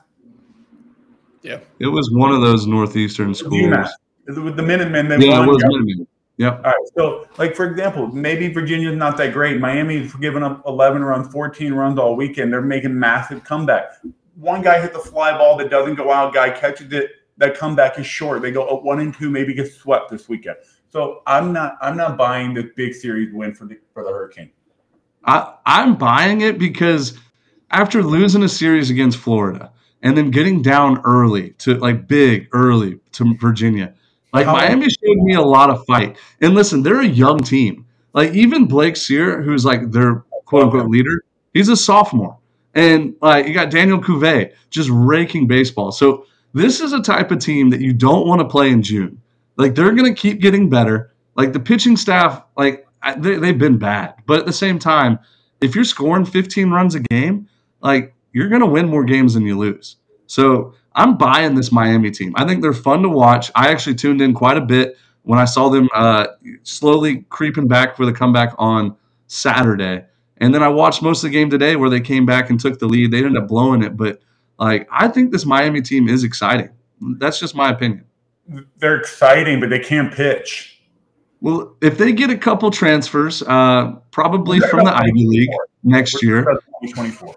Yeah. It was one of those Northeastern schools. UMass. With the Minutemen, they Yeah, won. it was Minutemen. Yep. All right. So, like, for example, maybe Virginia's not that great. Miami's giving up eleven runs, fourteen runs all weekend. They're making massive comeback. One guy hit the fly ball that doesn't go out. Guy catches it. That comeback is short. They go up one and two, maybe get swept this weekend. So I'm not I'm not buying this big series win for the for the Hurricane. I, I'm buying it because after losing a series against Florida and then getting down early to like big early to Virginia, like How- Miami showed me a lot of fight. And listen, they're a young team. Like even Blake Sear, who's like their quote unquote leader, he's a sophomore. And like you got Daniel Cuvée just raking baseball. So this is a type of team that you don't want to play in June. Like they're going to keep getting better. Like the pitching staff, like they, they've been bad. But at the same time, if you're scoring fifteen runs a game, like you're going to win more games than you lose. So I'm buying this Miami team. I think they're fun to watch. I actually tuned in quite a bit when I saw them uh, slowly creeping back for the comeback on Saturday. And then I watched most of the game today where they came back and took the lead. They ended up blowing it. But like I think this Miami team is exciting. That's just my opinion. They're exciting, but they can't pitch. Well, if they get a couple transfers, uh, probably from the Ivy League next year. twenty twenty-four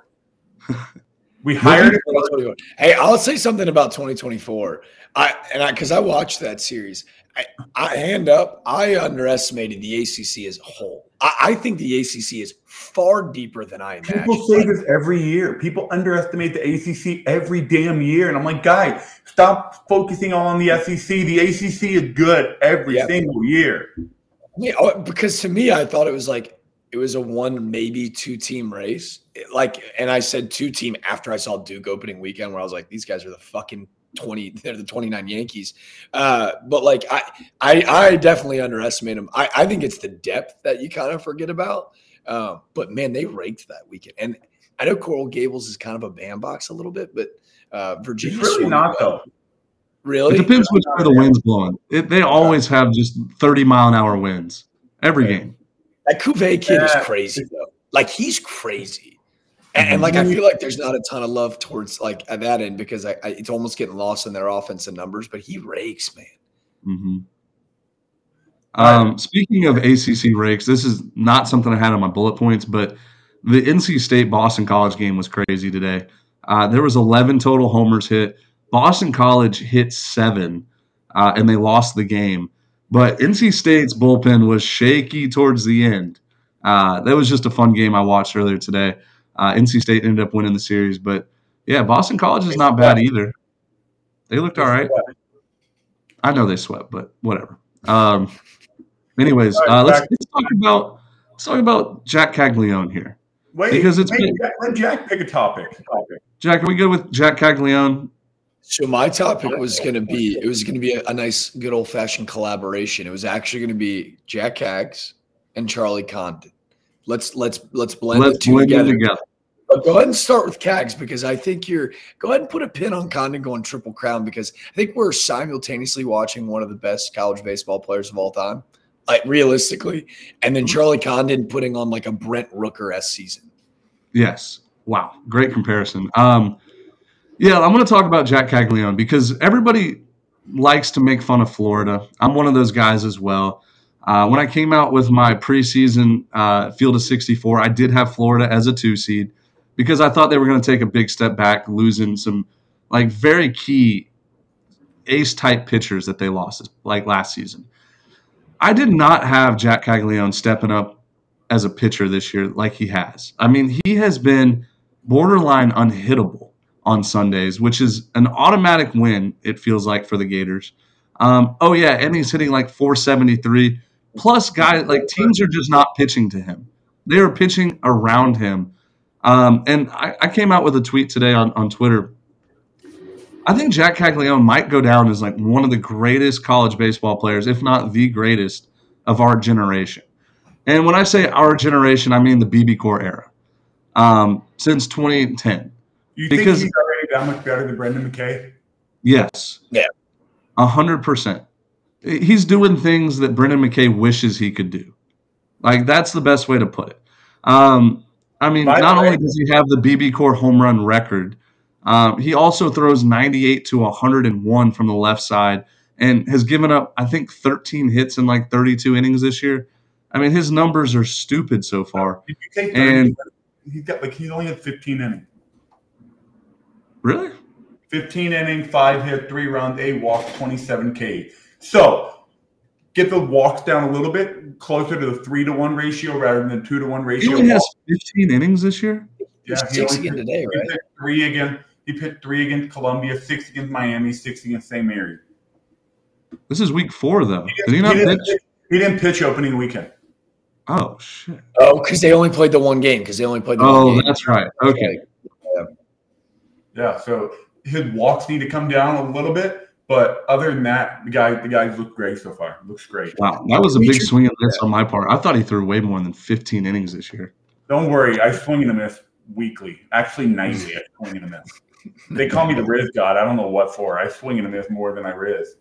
We hired. Hey, I'll say something about twenty twenty-four. I and I because I watched that series. I, I hand up. I underestimated the A C C as a whole. I, I think the A C C is far deeper than I imagined. People say this every year. People underestimate the A C C every damn year, and I'm like, guys, stop focusing all on the S E C. The A C C is good every Yep. single year. Yeah, oh, because to me, I thought it was like it was a one, maybe two team race. It, like, and I said two team after I saw Duke opening weekend, where I was like, these guys are the fucking twenty. They're the twenty-nine Yankees. Uh, but like, I, I, I definitely underestimate them. I, I think it's the depth that you kind of forget about. Uh, but man, they raked that weekend, and I know Coral Gables is kind of a bandbox a little bit, but uh, Virginia It's really not though. Really, It depends which way the wind's blowing. It, they always have just thirty mile an hour winds every game. That Cuvée kid Yeah. is crazy though. Like he's crazy, and, and like I feel like there's not a ton of love towards like at that end because I, I it's almost getting lost in their offensive numbers. But he rakes, man. Mm-hmm. Um, speaking of A C C rakes, this is not something I had on my bullet points, but the N C State Boston College game was crazy today. Uh, there was eleven total homers hit. Boston College hit seven, uh, and they lost the game. But N C State's bullpen was shaky towards the end. Uh, that was just a fun game I watched earlier today. Uh, N C State ended up winning the series, but yeah, Boston College is not bad either. They looked all right. I know they swept, but whatever. Um, anyways, uh, let's, let's talk about let's talk about Jack Caglione here. Wait, Because it's wait, been- Jack- let Jack pick a topic. topic. Jack, are we good with Jack Caglione? So my topic was going to be it was going to be a, a nice, good old fashioned collaboration. It was actually going to be Jack Cags and Charlie Condon. Let's let's let's blend the Let's two blend them together. together. But go ahead and start with Cags because I think you're go ahead and put a pin on Condon going triple crown because I think we're simultaneously watching one of the best college baseball players of all time, like realistically, and then Charlie Condon putting on like a Brent Rooker-esque season. Yes. Wow. Great comparison. Um, yeah, I'm going to talk about Jack Caglione because everybody likes to make fun of Florida. I'm one of those guys as well. Uh, when I came out with my preseason uh, field of sixty-four, I did have Florida as a two seed because I thought they were going to take a big step back, losing some like very key ace type pitchers that they lost like last season. I did not have Jack Caglione stepping up as a pitcher this year like he has. I mean, he has been borderline unhittable on Sundays, which is an automatic win, it feels like, for the Gators. Um, oh, yeah, and he's hitting like four seventy-three. Plus, guys, like teams are just not pitching to him. They are pitching around him. Um, and I, I came out with a tweet today on, on Twitter. I think Jack Caglione might go down as like one of the greatest college baseball players, if not the greatest, of our generation. And when I say our generation, I mean the B B Core era, um, since twenty ten. You think Because- he's already that much better than Brendan McKay? Yes. Yeah. A hundred percent. He's doing things that Brendan McKay wishes he could do. Like, that's the best way to put it. Um, I mean, By the not way- only does he have the B B Core home run record, um, he also throws ninety-eight to one hundred one from the left side and has given up, I think, thirteen hits in like thirty-two innings this year. I mean, his numbers are stupid so far. If you take And he's got like he's only had fifteen innings. really? fifteen innings, five hit, three runs, eight walks, twenty-seven K. So get the walks down a little bit closer to the three to one ratio rather than the two to one He ratio. only has fifteen innings this year? Yeah, he six only again pitched- today, he right? pitched three again. He pitched three against Columbia, six against Miami, six against Saint Mary. This is week four, though. He Did didn't, he not he didn't pitch? pitch, he didn't pitch opening weekend. Oh, shit. Oh, because they only played the one game. Because they only played the Oh, one game. that's right. Okay. Yeah, so his walks need to come down a little bit, but other than that, the guy the guys look great so far. Looks great. Wow, that was a big swing and miss on my part. I thought he threw way more than fifteen innings this year. Don't worry, I swing and a miss weekly. Actually, nightly, I swing and a miss. They call me the Riz God. I don't know what for. I swing and a miss more than I Riz.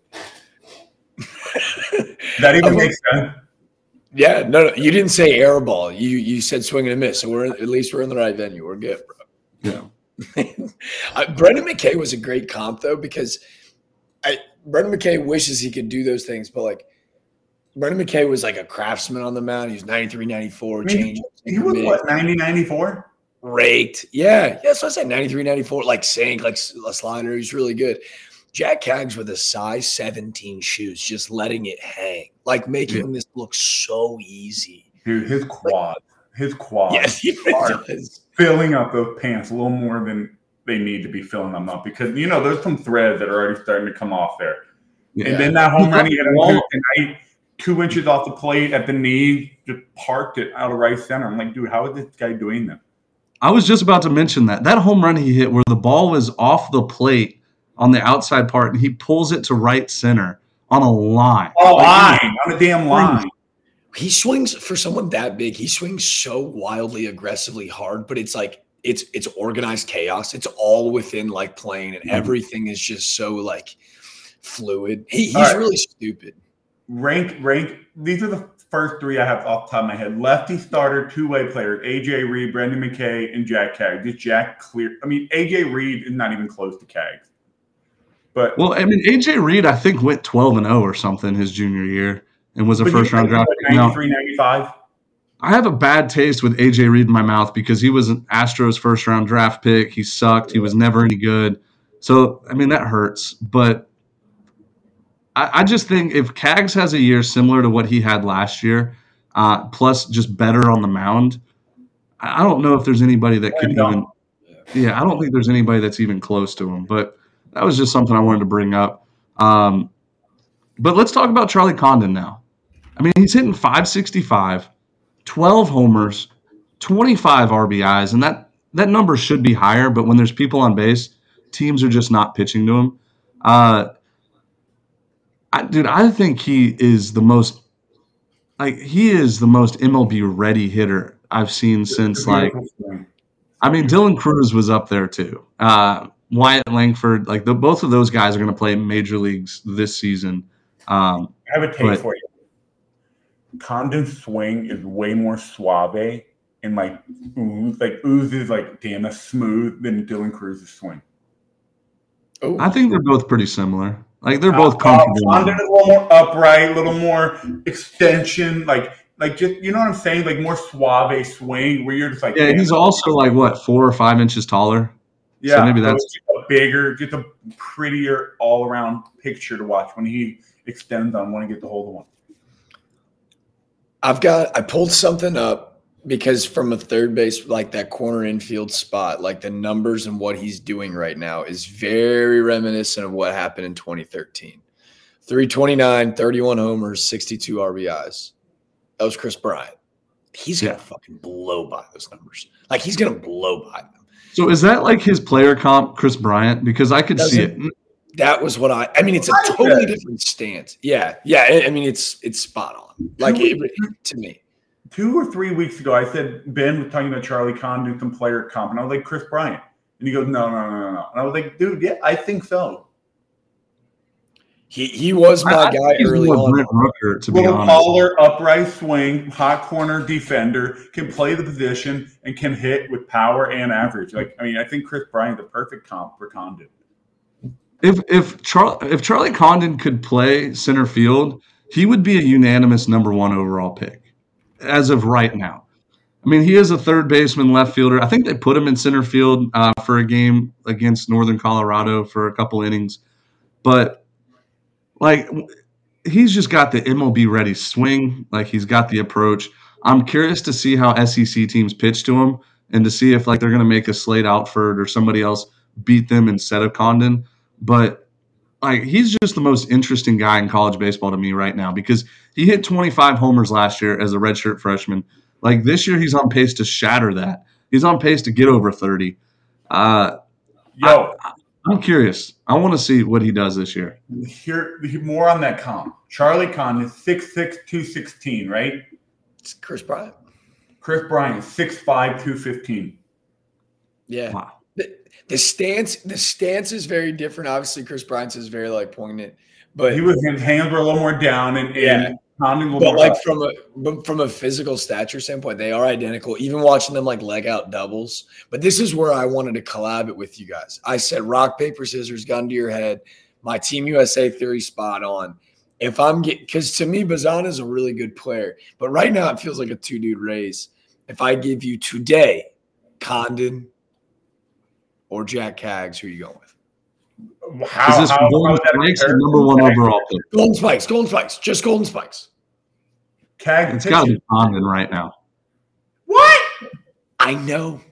That even makes sense. Yeah, no, no, you didn't say air ball. You you said swing and a miss. So we're at least we're in the right venue. We're good, bro. Yeah. uh, Brendan McKay was a great comp though because I Brendan McKay wishes he could do those things, but like Brendan McKay was like a craftsman on the mound. He was ninety-three, ninety-four, I mean, change. He was what, ninety, ninety-four? Raked. Yeah. Yeah. So I said ninety-three, ninety-four, like sank, like a slider. He's really good. Jack Caggs with a size seventeen shoes, just letting it hang, like making Yeah. this look so easy. Dude, his quad, his quad Yes, he are does. filling up those pants a little more than they need to be filling them up because, you know, there's some threads that are already starting to come off there. Yeah. And then that home run he hit on Well- tonight, two inches off the plate at the knee, just parked it out of right center. I'm like, dude, how is this guy doing that? I was just about to mention that. That home run he hit where the ball was off the plate on the outside part, and he pulls it to right center on a line. Oh, Like, line, on a damn line. He swings for someone that big. He swings so wildly aggressively hard, but it's like it's it's organized chaos. It's all within like plane, and everything is just so like fluid. He, he's All right. really stupid. Rank, rank. These are the first three I have off the top of my head. Lefty starter, two-way players, A J Reed, Brendan McKay, and Jack Caggs. Is Jack clear? I mean, A J Reed is not even close to Caggs. But Well, I mean, A J Reed, I think, went twelve and oh or something his junior year and was a but first round you draft think pick. Now, ninety-three, ninety-five. I have a bad taste with A J Reed in my mouth because he was an Astros first round draft pick. He sucked. He was never any good. So, I mean, that hurts. But I, I just think if Caggs has a year similar to what he had last year, uh, plus just better on the mound, I I don't know if there's anybody that could No. even – yeah, I don't think there's anybody that's even close to him. But that was just something I wanted to bring up. Um, but let's talk about Charlie Condon now. I mean, he's hitting five sixty-five, twelve homers, twenty-five R B Is, and that, that number should be higher, but when there's people on base, teams are just not pitching to him. Uh, I, dude, I think he is the most – like, he is the most M L B-ready hitter I've seen since, like – I mean, Dylan Cruz was up there too. Uh, Wyatt Langford, like the, both of those guys are going to play in major leagues this season. Um, I have a take But- for you. Condon's swing is way more suave and like ooze. Like ooze is like damn, that's smooth than Dylan Cruz's swing. Oh, I think they're both pretty similar. Like they're both Uh, comfortable. Condon is a little more upright, a little more extension, like like just you know what I'm saying, like more suave swing where you're just like Yeah, damn, he's also like what four or five inches taller. yeah, so maybe so that's- it's just a bigger, just a prettier all around picture to watch when he extends on when he gets the hold of one. I've got I pulled something up because from a third base, like that corner infield spot, like the numbers and what he's doing right now is very reminiscent of what happened in twenty thirteen. three twenty-nine, thirty-one homers, sixty-two R B Is. That was Chris Bryant. He's gonna Yeah. fucking blow by those numbers. Like he's gonna blow by them. So is that like his player comp, Chris Bryant? Because I could see it. That was what I. I mean, it's a totally different stance. Yeah, yeah. I- I mean, it's it's spot on. Like it, to me. Two or three weeks ago, I said Ben was talking about Charlie Condon, some player comp, and I was like Chris Bryant, and he goes, no, no, no, no, no, and I was like, dude, yeah, I think so. He he was my I- I guy think he's early more on. Brent Rooker, to be Little honest. taller, upright swing, hot corner defender, can play the position, and can hit with power and average. Like, I mean, I think Chris Bryant's the perfect comp for Condon. If if Char- if Charlie Condon could play center field, he would be a unanimous number one overall pick as of right now. I mean, he is a third baseman, left fielder. I think they put him in center field uh, for a game against Northern Colorado for a couple innings, but like he's just got the M L B ready swing. Like he's got the approach. I'm curious to see how S E C teams pitch to him and to see if like they're going to make a Slade Outford or somebody else beat them instead of Condon. But like he's just the most interesting guy in college baseball to me right now because he hit twenty-five homers last year as a redshirt freshman. Like this year, he's on pace to shatter that. He's on pace to get over thirty. Uh, Yo, I, I'm curious. I want to see what he does this year. here more on that comp. Charlie Condon is six six, two sixteen, right? It's Chris Bryant. Chris Bryant is six five, two fifteen. Yeah. Wow. The, the stance, the stance is very different. Obviously, Chris Bryant's is very like poignant, but He was his hands were a little more down, and, and Yeah. Condon a little but more like up. from a but from a physical stature standpoint, they are identical. Even watching them like leg out doubles. But this is where I wanted to collab it with you guys. I said rock paper scissors, gun to your head. My Team U S A theory spot on. If I'm getting because to me, Bazan is a really good player, but right now it feels like a two dude race. If I give you today, Condon or Jack Caggs, who are you going with? How, Is this how, how Golden is that Spikes, the compared? number one overall pick? Golden Spikes, Golden Spikes, just Golden Spikes. Cag It's got to pitching. be Condon right now. What? I know.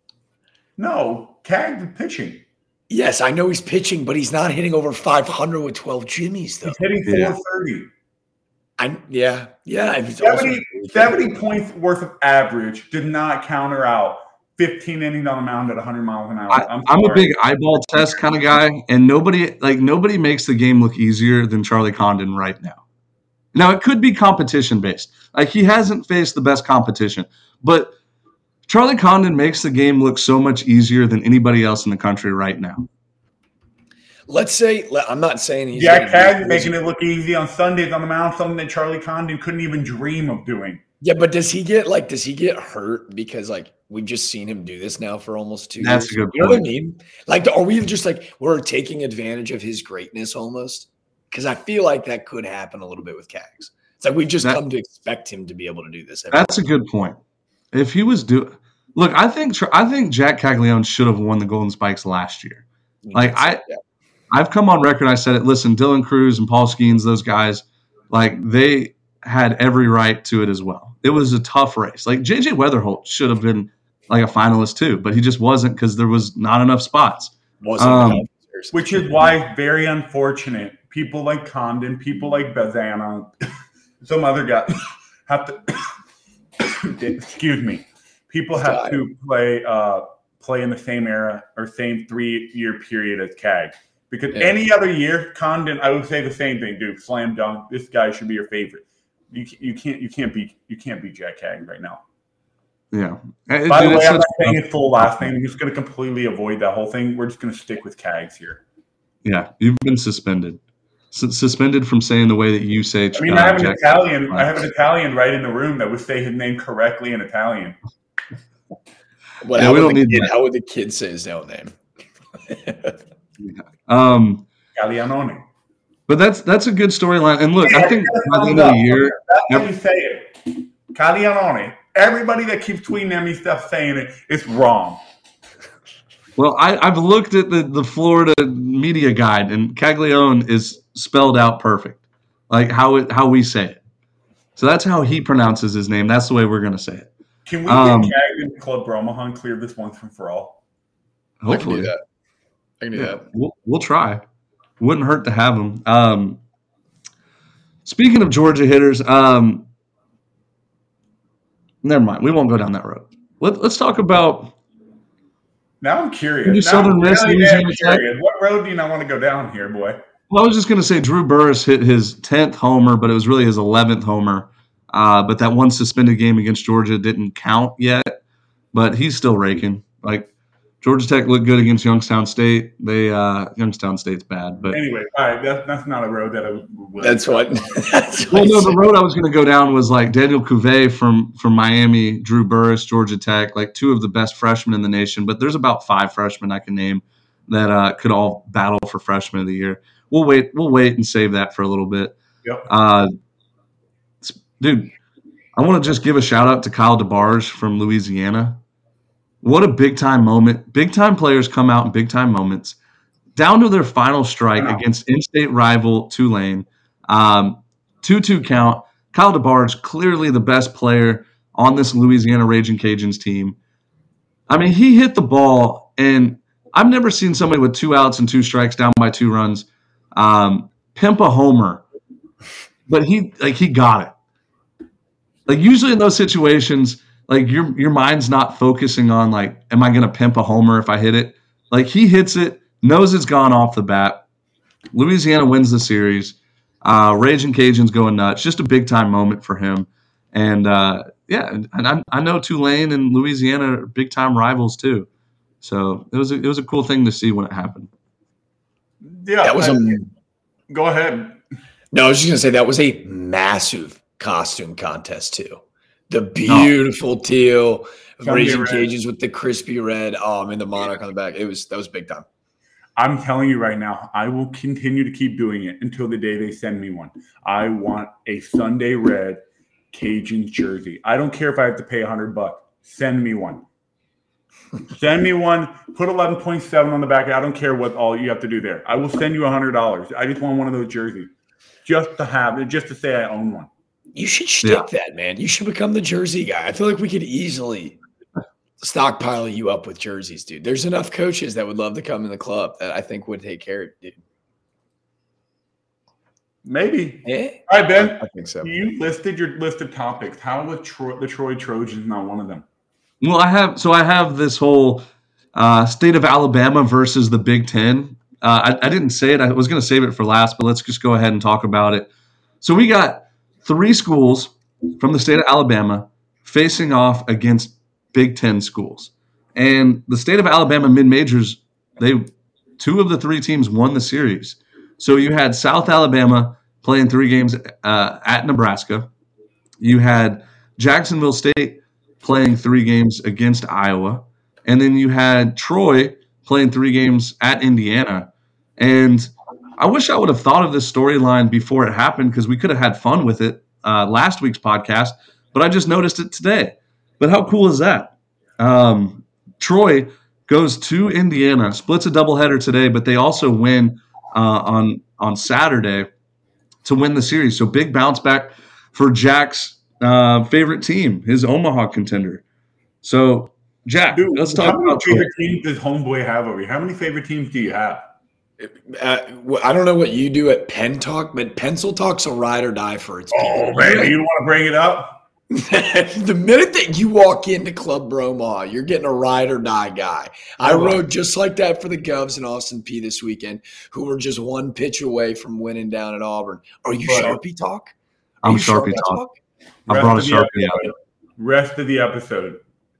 No, Cag is pitching. Yes, I know he's pitching, but he's not hitting over five hundred with twelve jimmies, though. He's hitting Yeah. four thirty. I yeah, yeah. and he's also- seventy, seventy points worth of average did not counter out fifteen innings on the mound at one hundred miles an hour. I, I'm, I'm a sorry. big eyeball test kind of guy, and nobody like nobody makes the game look easier than Charlie Condon right now. Now it could be competition based. Like he hasn't faced the best competition, but Charlie Condon makes the game look so much easier than anybody else in the country right now. Let's say let- I'm not saying he's Jack gonna Cag do- making it look easy on Sundays on the mound, something that Charlie Condon couldn't even dream of doing. Yeah, but does he get like does he get hurt because like we've just seen him do this now for almost two That's years? a good You know what I point. mean? Like, are we just like we're taking advantage of his greatness almost? Because I feel like that could happen a little bit with Caggs. It's like we just That- come to expect him to be able to do this. Every That's a good point. If he was do, look, I think I think Jack Caglione should have won the Golden Spikes last year. Like I, Yeah. I've come on record. I said it. Listen, Dylan Cruz and Paul Skeens, those guys, like they had every right to it as well. It was a tough race. Like J J Weatherholt should have been like a finalist too, but he just wasn't because there was not enough spots. wasn't Um, enough. Which is why it's very unfortunate. People like Condon, people like Bazana, some other guy have to excuse me. People have to play uh, play in the same era or same three year period as Cag. Because Yeah. any other year, Condon, I would say the same thing, dude. Slam dunk. This guy should be your favorite. You you can't you can't beat you can't beat Jack Cag right now. Yeah. By Dude, the way, it's I'm such not saying a- his full last name. I'm just going to completely avoid that whole thing. We're just going to stick with Cags here. Yeah, you've been suspended. S- suspended from saying the way that you say. I mean, uh, I have an Jack- Italian. I have an Italian right in the room that would say his name correctly in Italian. What, Yeah, how, we would don't the need kid, that. how would the kid say his own name? Um, Gallianone. but that's that's a good storyline. And look, I think by the end Thumbs of up. the year, That's how Yep. you say it. Gallianone. Everybody that keeps tweeting at me stuff saying it, it's wrong. well, I, I've looked at the, the Florida media guide, and Caglione is spelled out perfect, like how it how we say it. So that's how he pronounces his name. That's the way we're going to say it. Can we Um, get Cag and Club Bromahan clear this once and for all? I can do Hopefully, that. I can do yeah, that. we'll we'll try. Wouldn't hurt to have him. Um, speaking of Georgia hitters, um, never mind. We won't go down that road. Let, let's talk about. Now I'm curious. Who do Now Southern I'm Miss really Louisiana damn Tech? curious. What road do you not want to go down here, boy? Well, I was just going to say Drew Burris hit his tenth homer, but it was really his eleventh homer. Uh, but that one suspended game against Georgia didn't count yet. But he's still raking. Like Georgia Tech looked good against Youngstown State. They uh, Youngstown State's bad, but Anyway, all right, that, that's not a road that I would. would- That's what. That's well, what I no, the said. road I was going to go down was like Daniel Cuvée from from Miami, Drew Burris, Georgia Tech, like two of the best freshmen in the nation. But there's about five freshmen I can name that uh, could all battle for freshman of the year. We'll wait. We'll wait and save that for a little bit. Yep. Uh, dude, I want to just give a shout out to Kyle DeBarge from Louisiana. What a big time moment. Big time players come out in big time moments. Down to their final strike Wow. against in-state rival Tulane. Um, two two count. Kyle DeBarge, clearly the best player on this Louisiana Raging Cajuns team. I mean, he hit the ball, and I've never seen somebody with two outs and two strikes down by two runs um, pimp a homer. But he like he got it. Like usually in those situations, like your your mind's not focusing on like, am I going to pimp a homer if I hit it? Like he hits it, knows it's gone off the bat. Louisiana wins the series. Uh, Raging Cajuns going nuts. Just a big time moment for him. And uh, yeah, and I, I know Tulane and Louisiana are big time rivals too. So it was a, it was a cool thing to see when it happened. Yeah, That was I- a go ahead. no. I was just gonna say that was a massive costume contest too. The beautiful teal Sunday Raging red. Cajuns with the crispy red. Oh, I mean the monarch on the back. It was that was big time. I'm telling you right now, I will continue to keep doing it until the day they send me one. I want a Sunday red Cajuns jersey. I don't care if I have to pay a hundred bucks. Send me one. Send me one. Put eleven point seven on the back. I don't care what all you have to do there. I will send you a hundred dollars. I just want one of those jerseys, just to have it, just to say I own one. You should stick Yeah. that, man. You should become the jersey guy. I feel like we could easily stockpile you up with jerseys, dude. There's enough coaches that would love to come in the club that I think would take care of you, dude. Maybe. Eh? All right, Ben. I think so. You listed your list of topics. How was Troy, the Troy Trojans not one of them? Well, I have so I have this whole uh, state of Alabama versus the Big Ten. Uh, I, I didn't say it. I was going to save it for last, but let's just go ahead and talk about it. So we got three schools from the state of Alabama facing off against Big Ten schools, and the state of Alabama mid-majors, they two of the three teams won the series. So you had South Alabama playing three games uh, at Nebraska. You had Jacksonville State playing three games against Iowa. And then you had Troy playing three games at Indiana. And I wish I would have thought of this storyline before it happened because we could have had fun with it uh, last week's podcast, but I just noticed it today. But how cool is that? Um, Troy goes to Indiana, splits a doubleheader today, but they also win uh, on, on Saturday to win the series. So big bounce back for Jack's Uh, favorite team, his Omaha contender. So, Jack, Dude, let's how talk many about Troy. favorite teams does Homeboy have over here? How many favorite teams do you have? Uh, well, I don't know what you do at Penn Talk, but Pencil Talk's a ride or die for its Oh, people. man, you don't want to bring it up? The minute that you walk into Club Broma, you're getting a ride or die guy. I Oh, wow. rode just like that for the Govs and Austin P this weekend, who were just one pitch away from winning down at Auburn. Are you Right. Sharpie Talk? Are I'm you Sharpie Talk. I Rest brought a of the Sharpie out. episode. Rest of the episode.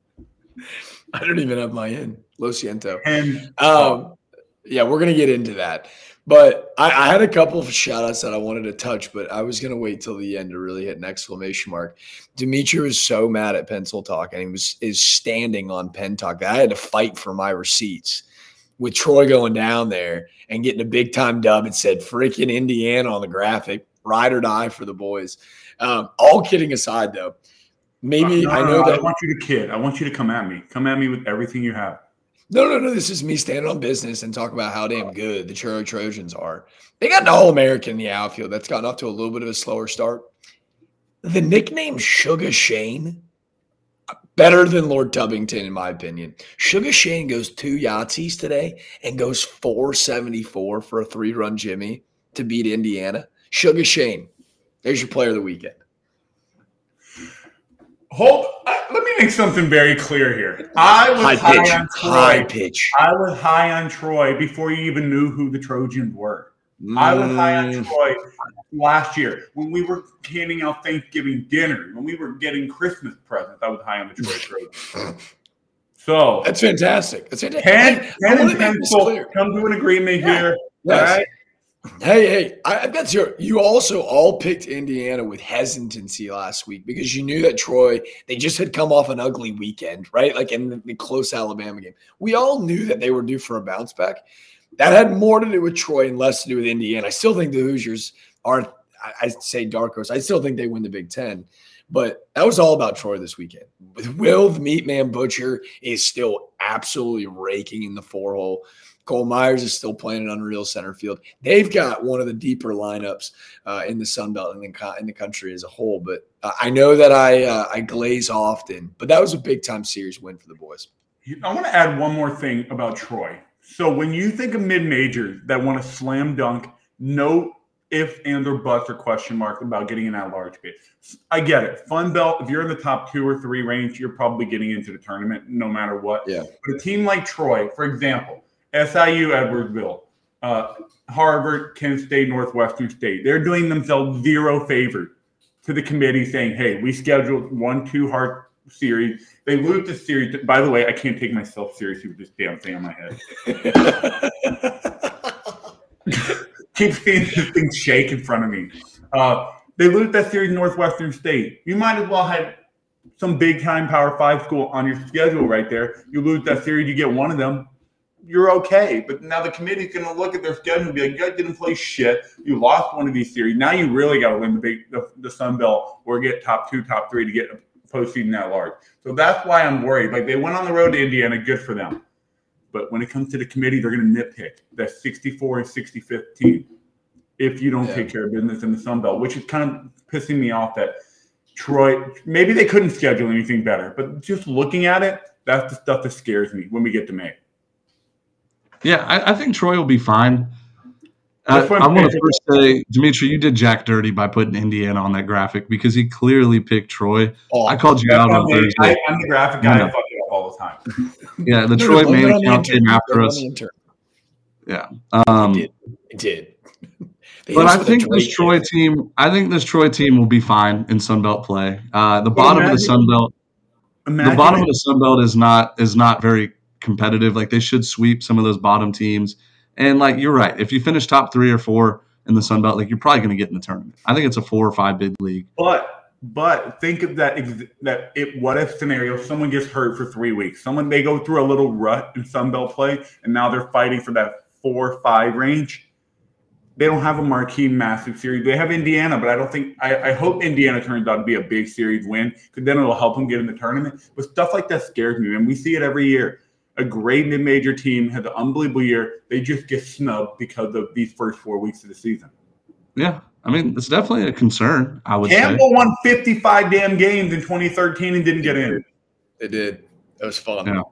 I don't even have my in. Lo siento. And Um, yeah, we're gonna get into that. But I, I had a couple of shout outs that I wanted to touch, but I was gonna wait till the end to really hit an exclamation mark. Dimitri was so mad at Pencil Talk, and he was is standing on Pen Talk that I had to fight for my receipts. With Troy going down there and getting a big time dub, it said freaking Indiana on the graphic, ride or die for the boys. Um, all kidding aside, though, maybe No, I no, know no, that I don't want you to kid. I want you to come at me. Come at me with everything you have. No, no, no. This is me standing on business and talk about how damn good the Troy Trojans are. They got an All-American in the outfield that's gotten off to a little bit of a slower start. The nickname Sugar Shane, better than Lord Tubbington, in my opinion. Sugar Shane goes two Yahtzees today and goes four seventy-four for a three-run Jimmy to beat Indiana. Sugar Shane, there's your player of the weekend. Hold. Uh, let me make something very clear here. I was High high, pitch, on Troy. high pitch. I was high on Troy before you even knew who the Trojans were. I was high on Mm. Troy last year when we were handing out Thanksgiving dinner, when we were getting Christmas presents. I was high on the Troy Trojans. So, That's fantastic. That's fantastic. pen, I pen wanna and make this pencil, clear. come to an agreement Yeah. here. Yes. All right. Hey, hey, I, I've got to. You also all picked Indiana with hesitancy last week because you knew that Troy, they just had come off an ugly weekend, right? Like in the, the close Alabama game. We all knew that they were due for a bounce back. That had more to do with Troy and less to do with Indiana. I still think the Hoosiers are, I, I'd say dark horse. I still think they win the Big Ten. But that was all about Troy this weekend. With Will, the Meat Man Butcher, is still absolutely raking in the four hole. Cole Myers is still playing an unreal center field. They've got one of the deeper lineups uh, in the Sun Belt and in, in the country as a whole. But uh, I know that I uh, I glaze often, but that was a big time series win for the boys. I want to add one more thing about Troy. So when you think of mid majors that want to slam dunk, no if and or buts or question mark about getting in that large bid. I get it. Fun Belt, if you're in the top two or three range, you're probably getting into the tournament no matter what. Yeah. But a team like Troy, for example, S I U, Edwardsville, uh, Harvard, Kent State, Northwestern State. They're doing themselves zero favor to the committee saying, hey, we scheduled one, two hard series. They lose the series. By the way, I can't take myself seriously with this damn thing on my head. Keep seeing this thing shake in front of me. Uh, they lose that series Northwestern State. You might as well have some big-time Power Five school on your schedule right there. You lose that series, you get one of them. You're okay. But now the committee's going to look at their schedule and be like, you guys didn't play shit. You lost one of these series. Now you really got to win the big the, the Sun Belt or get top two, top three to get a postseason that large. So that's why I'm worried. Like, they went on the road to Indiana. Good for them. But when it comes to the committee, they're going to nitpick that sixty-four and sixty-fifth team if you don't yeah. take care of business in the Sun Belt, which is kind of pissing me off that Troy – maybe they couldn't schedule anything better. But just looking at it, that's the stuff that scares me when we get to May. Yeah, I, I think Troy will be fine. Uh, I want to first say, Dimitri, you did Jack dirty by putting Indiana on that graphic because he clearly picked Troy. Oh, I called you out on Thursday. I, I'm the graphic guy. I fuck it up all the time. Yeah, the Troy main account came after us. Yeah, um, it did. It did. But I think this Troy team, I think this Troy team will be fine in Sun Belt play. Uh, the bottom of the Sun Belt, the bottom of the Sun Belt is not is not very competitive. Like, they should sweep some of those bottom teams. And like, you're right. If you finish top three or four in the Sun Belt, like, you're probably going to get in the tournament. I think it's a four or five bid league. But but think of that that it what if scenario? Someone gets hurt for three weeks. Someone they go through a little rut in Sun Belt play, and now they're fighting for that four or five range. They don't have a marquee massive series. They have Indiana, but I don't think I, I hope Indiana turns out to be a big series win because then it'll help them get in the tournament. But stuff like that scares me, and we see it every year. A great mid-major team had an unbelievable year. They just get snubbed because of these first four weeks of the season. Yeah, I mean, it's definitely a concern, I would Campbell say. Campbell won fifty-five damn games in twenty thirteen and didn't get in. They did. That was fun. Yeah.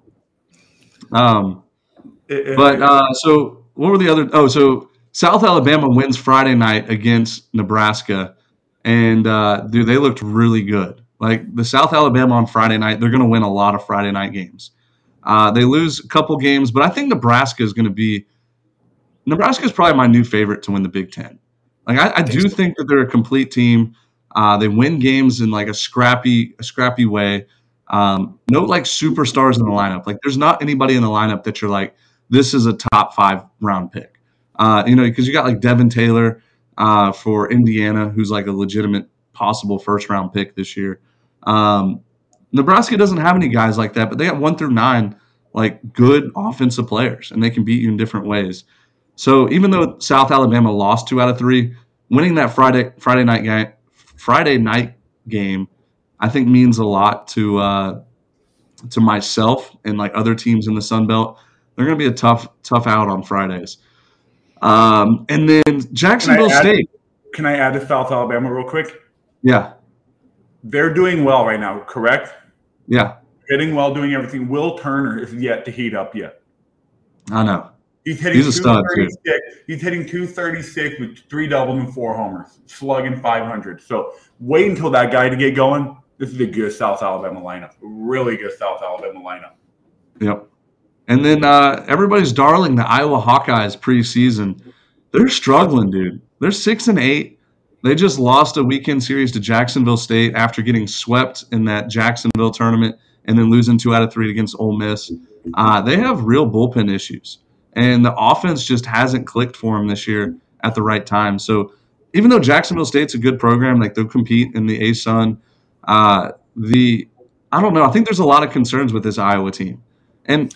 Um, it, it, but uh, so what were the other – oh, so South Alabama wins Friday night against Nebraska, and, uh, dude, they looked really good. Like, the South Alabama on Friday night, they're going to win a lot of Friday night games. Uh, they lose a couple games, but I think Nebraska is going to be – Nebraska is probably my new favorite to win the Big Ten. Like, I, I do think that they're a complete team. Uh, they win games in, like, a scrappy a scrappy way. Um, no, like, superstars in the lineup. Like, there's not anybody in the lineup that you're like, this is a top five round pick. Uh, you know, because you got, like, Devin Taylor uh, for Indiana, who's, like, a legitimate possible first-round pick this year. Um Nebraska doesn't have any guys like that, but they got one through nine, like, good offensive players, and they can beat you in different ways. So even though South Alabama lost two out of three, winning that Friday Friday night game, Friday night game, I think means a lot to uh, to myself and like other teams in the Sun Belt. They're going to be a tough tough out on Fridays. Um, and then Jacksonville can add, State. Can I add to South Alabama real quick? Yeah. They're doing well right now, correct? Yeah. Hitting well, doing everything. Will Turner is yet to heat up yet. I know. He's hitting He's a stud, too. He's hitting two thirty-six with three doubles and four homers, slugging five hundred. So wait until that guy to get going. This is a good South Alabama lineup. Really good South Alabama lineup. Yep. And then uh, everybody's darling, the Iowa Hawkeyes preseason. They're struggling, dude. They're six and eight. They just lost a weekend series to Jacksonville State after getting swept in that Jacksonville tournament and then losing two out of three against Ole Miss. Uh, they have real bullpen issues, and the offense just hasn't clicked for them this year. at the right time. So even though Jacksonville State's a good program, like they'll compete in the A S U N, uh, the I don't know. I think there's a lot of concerns with this Iowa team. And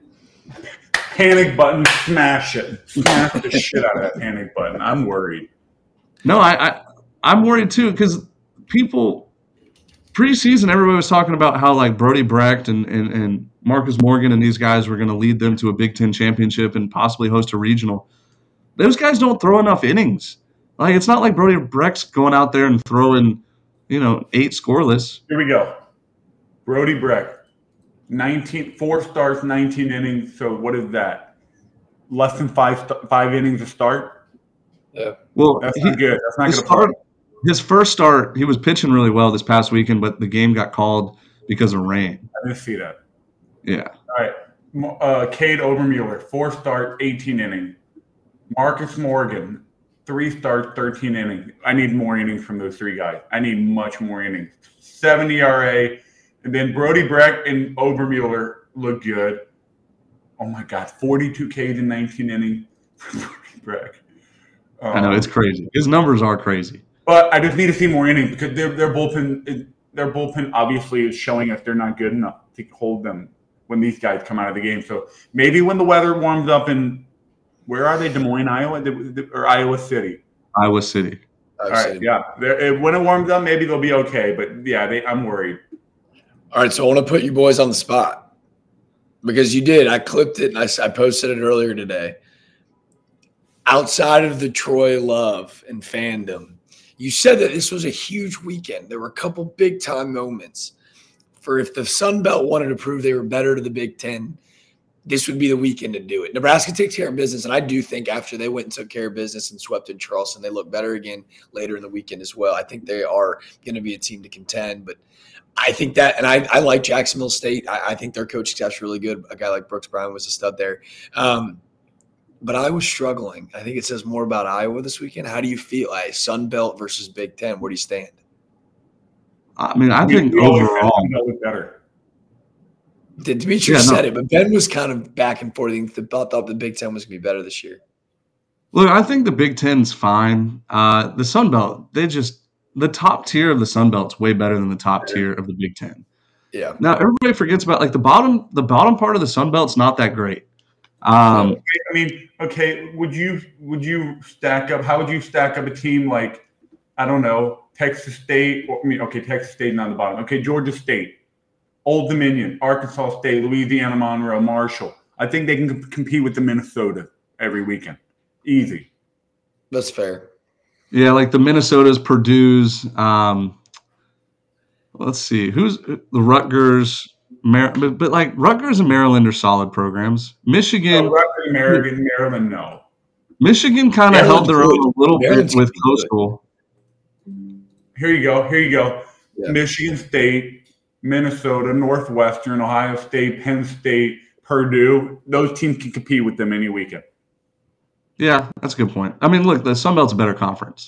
panic button, smash it. Smash the shit out of that panic button. I'm worried. No, I, I I'm worried too because people preseason everybody was talking about how like Brody Brecht and, and, and Marcus Morgan and these guys were going to lead them to a Big Ten championship and possibly host a regional. Those guys don't throw enough innings. Like it's not like Brody Brecht's going out there and throwing, you know, eight scoreless. Here we go. Brody Brecht. nineteen, four starts, nineteen innings. So what is that? Less than five five innings to start? Yeah. Well, that's he, not good. That's not his, going to start, his first start, he was pitching really well this past weekend, but the game got called because of rain. I didn't see that. Yeah. All right. Uh, Cade Obermueller, four start, eighteen innings. Marcus Morgan, three starts, thirteen innings. I need more innings from those three guys. I need much more innings. seven E R A. And then Brody Brecht and Obermueller look good. Oh, my God. forty-two Ks in nineteen innings. Brody Brecht. Um, I know, it's crazy. His numbers are crazy. But I just need to see more innings because their, their, bullpen, their bullpen obviously is showing us they're not good enough to hold them when these guys come out of the game. So maybe when the weather warms up in – where are they? Des Moines, Iowa? Or Iowa City? Iowa City. All right, yeah. They're, when it warms up, maybe they'll be okay. But, yeah, they, I'm worried. All right, so I want to put you boys on the spot because you did. I clipped it and I, I posted it earlier today. Outside of the Troy love and fandom, you said that this was a huge weekend. There were a couple big-time moments for if the Sun Belt wanted to prove they were better to the Big Ten, this would be the weekend to do it. Nebraska takes care of business, and I do think after they went and took care of business and swept in Charleston, they look better again later in the weekend as well. I think they are going to be a team to contend, but I think that, and I, I like Jacksonville State. I, I think their coaching staff's really good. A guy like Brooks Brown was a stud there. Um, but I was struggling. I think it says more about Iowa this weekend. How do you feel? Like Sun Belt versus Big Ten, where do you stand? I mean, I We- think we always overall, said Sun Belt was better. Demetrius Yeah, no. said it, but Ben was kind of back and forth. He thought, thought the Big Ten was going to be better this year. look, I think the Big Ten's fine. Uh, the Sun Belt, they just the top tier of the Sun Belt's way better than the top tier of the Big Ten. Yeah. Now everybody forgets about like the bottom the bottom part of the Sun Belt's not that great. Um, Okay, I mean, okay, would you would you stack up? How would you stack up a team like, I don't know, Texas State? Or, I mean, okay, Texas State not on the bottom. Okay, Georgia State, Old Dominion, Arkansas State, Louisiana Monroe, Marshall. I think they can c- compete with the Minnesota every weekend. Easy. That's fair. yeah, like the Minnesotas, Purdue's. Um, let's see, who's the Rutgers. Mar- but, but like Rutgers and Maryland are solid programs. Michigan, So Rutgers, Maryland, Maryland, no. Michigan kind of held Maryland's their own good. a little Maryland's bit with pretty good. Coastal. Here you go. Here you go. Yeah. Michigan State, Minnesota, Northwestern, Ohio State, Penn State, Purdue. Those teams can compete with them any weekend. Yeah, that's a good point. I mean, look, the Sun Belt's a better conference.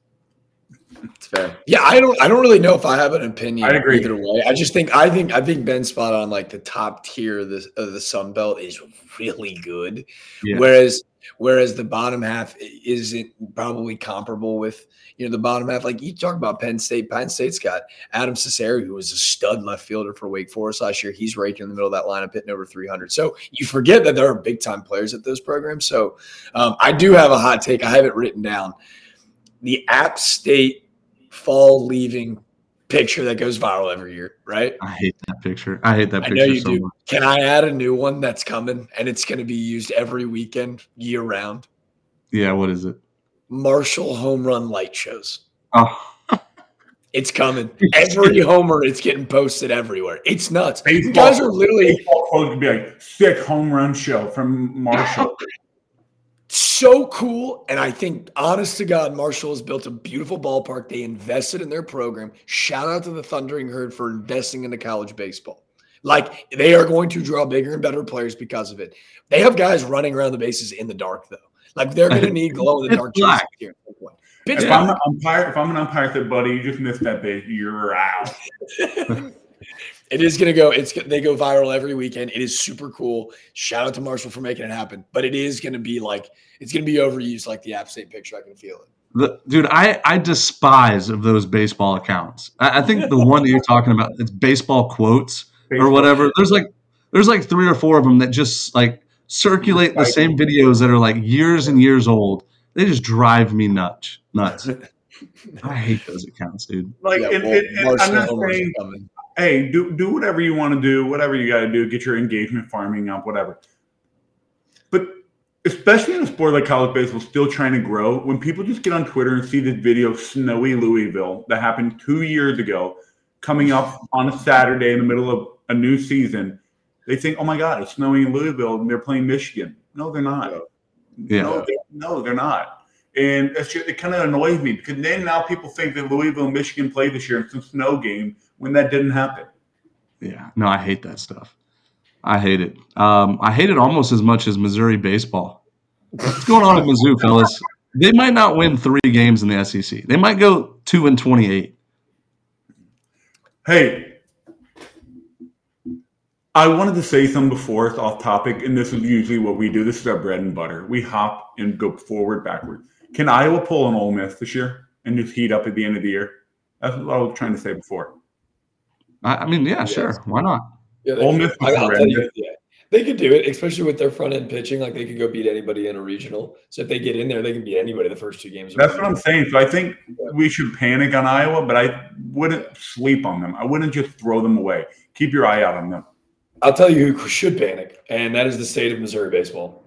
It's fair. Yeah, I don't I don't really know if I have an opinion I agree. either way. I just think I think I think Ben's spot on like the top tier of the of the Sun Belt is really good. Yeah. Whereas whereas the bottom half isn't probably comparable with, you know, the bottom half. Like you talk about Penn State. Penn State's got Adam Cesare, who was a stud left fielder for Wake Forest last year. He's right in the middle of that lineup, hitting over three hundred. So you forget that there are big time players at those programs. So um, I do have a hot take. I have it written down. The App State fall leaving picture that goes viral every year, right? I hate that picture. I hate that I picture know you so do. much. Can I add a new one that's coming and it's going to be used every weekend, year round? Yeah, what is it? Marshall home run light shows. Oh, It's coming. Every homer, it's getting posted everywhere. It's nuts. You Baseball, guys are literally baseball quote could be like sick home run show from Marshall. so cool. And I think, honest to God, Marshall has built a beautiful ballpark. They invested in their program. Shout out to the Thundering Herd for investing into college baseball. Like, they are going to draw bigger and better players because of it. They have guys running around the bases in the dark, though. Like, they're going to need glow in the dark Pitch black. jerseys here at some point. Pitch If I'm black. an umpire, if I'm an umpire, I said, buddy, you just missed that base. You're out. It is going to go. It's they go viral every weekend. It is super cool. Shout out to Marshall for making it happen. But it is going to be like it's going to be overused, like the App State picture. I can feel it. The, dude, I, I despise of those baseball accounts. I, I think the one that you're talking about, it's baseball quotes baseball. or whatever. There's like there's like three or four of them that just like circulate the same videos that are like years and years old. They just drive me nuts. Nuts. I hate those accounts, dude. Like, yeah, and, well, and, and I'm not saying, hey, do do whatever you want to do, whatever you got to do, get your engagement farming up, whatever. But especially in a sport like college baseball, still trying to grow, when people just get on Twitter and see this video of snowy Louisville that happened two years ago, coming up on a Saturday in the middle of a new season, they think, oh my God, it's snowing in Louisville and they're playing Michigan. No, they're not. Yeah. No, they, no, they're not. And it's just, it kind of annoys me because then now people think that Louisville and Michigan played this year in some snow game when that didn't happen. Yeah, no, I hate that stuff. I hate it. Um, I hate it almost as much as Missouri baseball. What's going on at Mizzou, fellas? They might not win three games in the S E C. They might go two and twenty-eight. Hey, I wanted to say something before it's off topic, and this is usually what we do. This is our bread and butter. We hop and go forward, backward. Can Iowa pull an Ole Miss this year and just heat up at the end of the year? That's what I was trying to say before. I, I mean, yeah, yes. Sure. Why not? Yeah, Ole Miss I, I'll tell you, yeah. They could do it, especially with their front end pitching. Like they could go beat anybody in a regional. So if they get in there, they can beat anybody the first two games. That's what I'm saying. So I think we should panic on Iowa, but I wouldn't sleep on them. I wouldn't just throw them away. Keep your eye out on them. I'll tell you who should panic, and that is the state of Missouri baseball.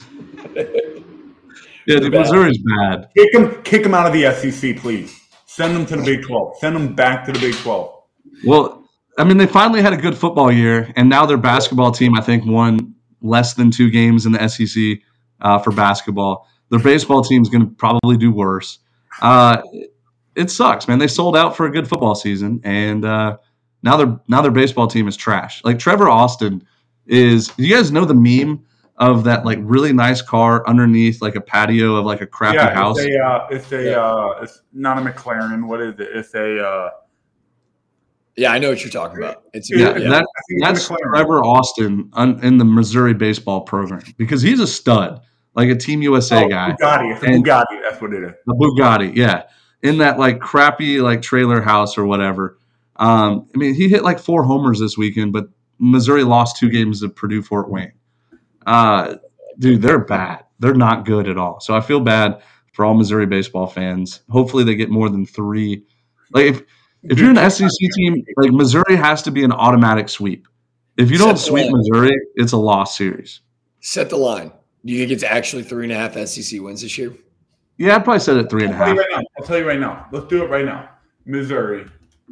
Yeah, the Missouri's bad. Kick them, kick them out of the S E C, please. Send them to the Big twelve. Send them back to the Big twelve. Well, I mean, they finally had a good football year, and now their basketball team, I think, won less than two games in the S E C uh, for basketball. Their baseball team is going to probably do worse. Uh, it sucks, man. They sold out for a good football season, and uh, now their now their baseball team is trash. Like Trevor Austin is. Do you guys know the meme of that like really nice car underneath like a patio of like a crappy yeah, house? It's a, uh, it's a, yeah. uh, it's not a McLaren. What is it? It's a, uh, yeah, I know what you're talking about. It's a, yeah, yeah. That, that's Trevor Austin un, in the Missouri baseball program because he's a stud, like a Team U S A oh, guy. Bugatti, it's a Bugatti. That's what it is. A Bugatti, yeah, in that like crappy like trailer house or whatever. Um, I mean, he hit like four homers this weekend, but Missouri lost two games to Purdue Fort Wayne. Uh, dude, they're bad. They're not good at all. So I feel bad for all Missouri baseball fans. Hopefully they get more than three. Like if if you're an S E C team, like Missouri has to be an automatic sweep. If you don't sweep Missouri, it's a lost series. Set the line. Do you think it's actually three and a half S E C wins this year? Yeah, I'd probably set it three and a half. Right now. I'll tell you right now. Let's do it right now. Missouri.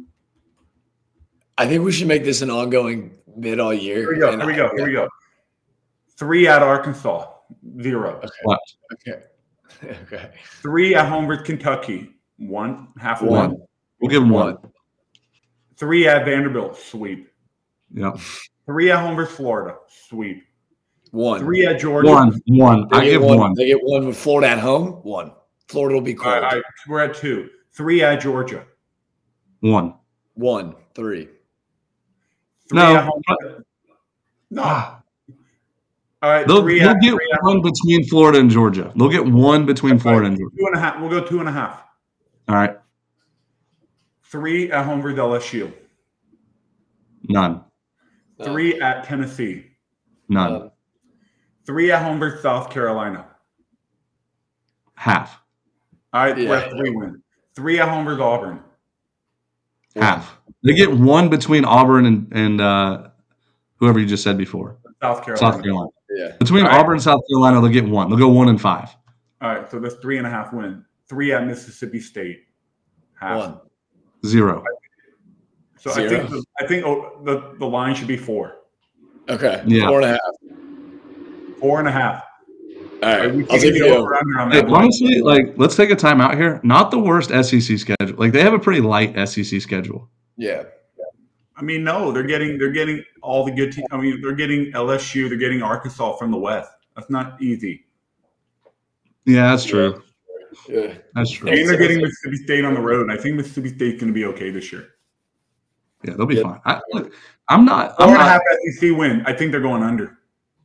I think we should make this an ongoing bid all year. Here we go. Here we go. Here we go. Three at Arkansas, zero. Okay. What? Okay. Okay. Three at home versus Kentucky, one, half one. one. We'll give them one. one. Three at Vanderbilt, sweep. Yep. Three at home versus Florida, sweep. One. Three at Georgia. One. One. They I give one. one. They get one with Florida at home. One. Florida will be cold. All right, all right, we're at two. Three at Georgia. One. One. Three. Three no. At home. No. Ah. All right, they'll, three they'll at, get three one at, between Florida and Georgia. They'll get one between Florida right. and Georgia. Two and a half. We'll go two and a half. All right. Three at home versus L S U. None. Three at Tennessee. None. Um, Three at home versus South Carolina. Half. All right, Yeah. we're at three wins. Three at home versus Auburn. Half. They get one between Auburn and, and uh, whoever you just said before. South Carolina. South Carolina. Yeah. Between All right. Auburn and South Carolina, they'll get one. They'll go one and five. All right, so that's three and a half win. Three at Mississippi State. Half. One. Zero. So Zero. I think the, I think oh, the, the line should be four. Okay. Yeah. Four and a half. Four and a half. All right. We I'll can take get the over over. under on Hey, that line. honestly, like, let's take a time out here. Not the worst S E C schedule. Like, they have a pretty light S E C schedule. Yeah. I mean, no, they're getting they're getting all the good teams. I mean, they're getting L S U, they're getting Arkansas from the West. That's not easy. Yeah, that's true. Yeah. That's true. And they're getting Mississippi State on the road. And I think Mississippi State's going to be okay this year. Yeah, they'll be Yep. fine. I, look, I'm not. Four I'm and a not. half S E C win. I think they're going under.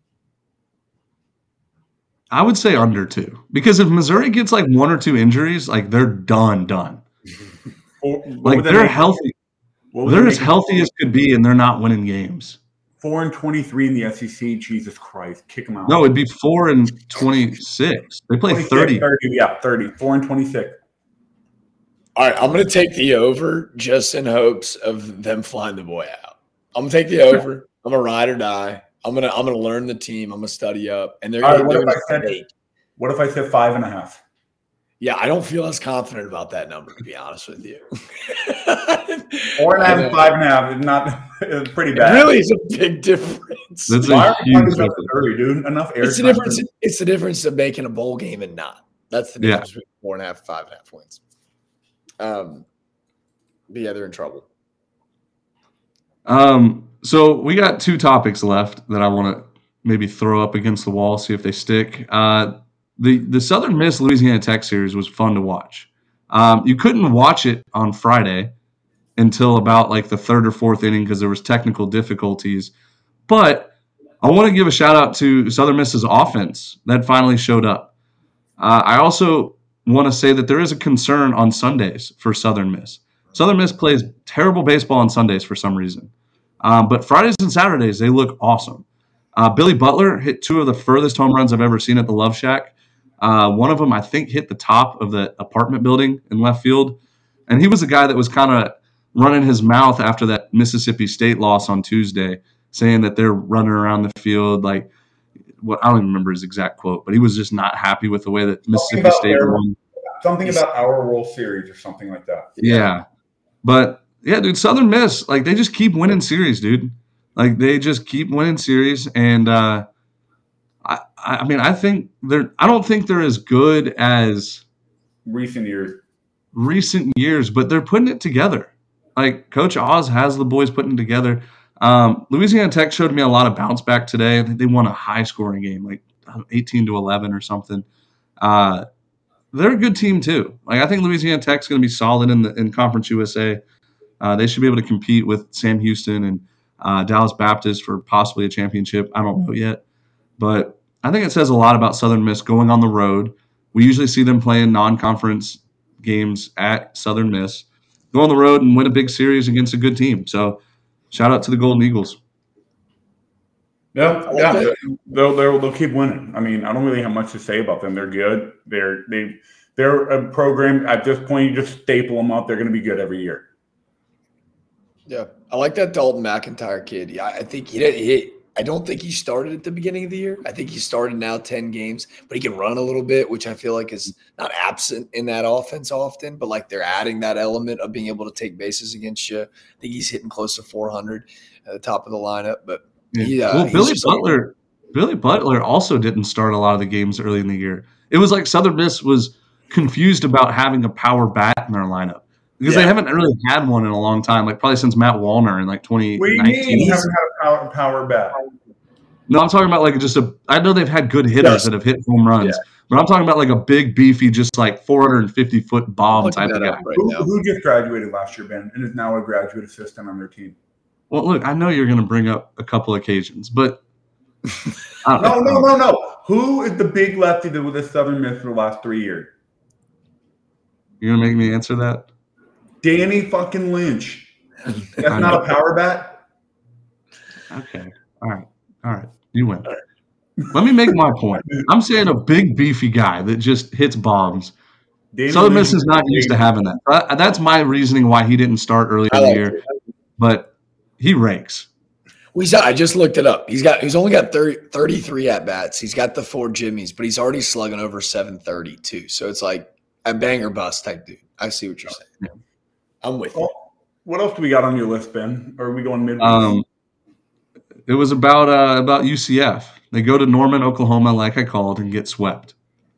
I would say under two because if Missouri gets like one or two injuries, like they're done, done. Four, what Like would that they're make- healthy. what would They're that as make- healthy as could be, and they're not winning games. Four and twenty-three in the S E C. Jesus Christ, kick them out. No, it'd be four and twenty-six. They play twenty-six, thirty. thirty. Yeah, thirty. Four and twenty-six. All right, I'm going to take the over just in hopes of them flying the boy out. I'm going to take the over. I'm a ride or die. I'm gonna I'm gonna learn the team. I'm gonna study up, and they're, All right, they're what if gonna I said fake. What if I said five and a half? Yeah, I don't feel as confident about that number, to be honest with you. Four and a half and five and a half is not it's pretty It bad. really is a big difference. That's Why a are we huge talking about difference. this early, dude? Enough air. It's the time. difference. It's the difference of making a bowl game and not. That's the Yeah. difference between four and a half, and five and a half wins. Um, but yeah, they're in trouble. Um, so we got two topics left that I want to maybe throw up against the wall, see if they stick. Uh, the the Southern Miss Louisiana Tech series was fun to watch. Um, you couldn't watch it on Friday until about like the third or fourth inning because there was technical difficulties. But I want to give a shout out to Southern Miss's offense that finally showed up. Uh, I also want to say that there is a concern on Sundays for Southern Miss. Southern Miss plays terrible baseball on Sundays for some reason. Um, but Fridays and Saturdays, they look awesome. Uh, Billy Butler hit two of the furthest home runs I've ever seen at the Love Shack. Uh, one of them, I think, hit the top of the apartment building in left field. And he was the guy that was kind of running his mouth after that Mississippi State loss on Tuesday, saying that they're running around the field like what I don't even remember his exact quote, but he was just not happy with the way that Mississippi about State their- won. Something about our World Series or something like that. Yeah. But yeah, dude, Southern Miss, like they just keep winning series, dude. Like they just keep winning series. And uh I I mean I think they're I don't think they're as good as Recent years. recent years, but they're putting it together. Like Coach Oz has the boys putting it together. Um, Louisiana Tech showed me a lot of bounce back today. I think they won a high scoring game, like eighteen to eleven or something. Uh, they're a good team too. Like I think Louisiana Tech's going to be solid in the in Conference U S A. Uh, they should be able to compete with Sam Houston and uh, Dallas Baptist for possibly a championship. I don't know yet, but I think it says a lot about Southern Miss going on the road. We usually see them playing non-conference games at Southern Miss, go on the road and win a big series against a good team. So shout out to the Golden Eagles. Yeah, like yeah, that. they'll, they'll they'll keep winning. I mean, I don't really have much to say about them. They're good. They're they they're a program at this point. You just staple them up. They're going to be good every year. Yeah, I like that Dalton McIntyre kid. Yeah, I think he did. He, I don't think he started at the beginning of the year. I think he started now ten games, but he can run a little bit, which I feel like is not absent in that offense often. But like they're adding that element of being able to take bases against you. I think he's hitting close to four hundred at the top of the lineup. But he, uh, well, he's Billy just like- Butler, Billy Butler also didn't start a lot of the games early in the year. It was like Southern Miss was confused about having a power bat in their lineup because they Yeah. haven't really had one in a long time, like probably since Matt Wallner in like twenty What do you mean? nineteen. You haven't had a power power bat. No, I'm talking about like just a. I know they've had good hitters Yes. that have hit home runs, Yeah. but I'm talking about like a big, beefy, just like four hundred fifty foot bomb looking type of that guy. up right Who, now. who just graduated last year, Ben, and is now a graduate assistant on their team? Well, look, I know you're going to bring up a couple occasions, but I don't No, know. no, no, no. Who is the big lefty that was a Southern Miss for the last three years? You're going to make me answer that? Danny fucking Lynch. I That's not a power bat. Okay. All right. All right. You win. Let me make my point. I'm saying a big, beefy guy that just hits bombs. Danny Southern Lynch Miss is not used to having that. Uh, That's my reasoning why he didn't start early I in the like year, it. but he rakes. Well, he's, I just looked it up. He's got he's only got thirty, thirty-three at bats. He's got the four jimmies, but he's already slugging over seven thirty too. So it's like a bang or bust type dude. I see what you're saying. Yeah. I'm with you. Oh, what else do we got on your list, Ben? Or are we going midweek? Um, it was about uh, about U C F. They go to Norman, Oklahoma, like I called, and get swept.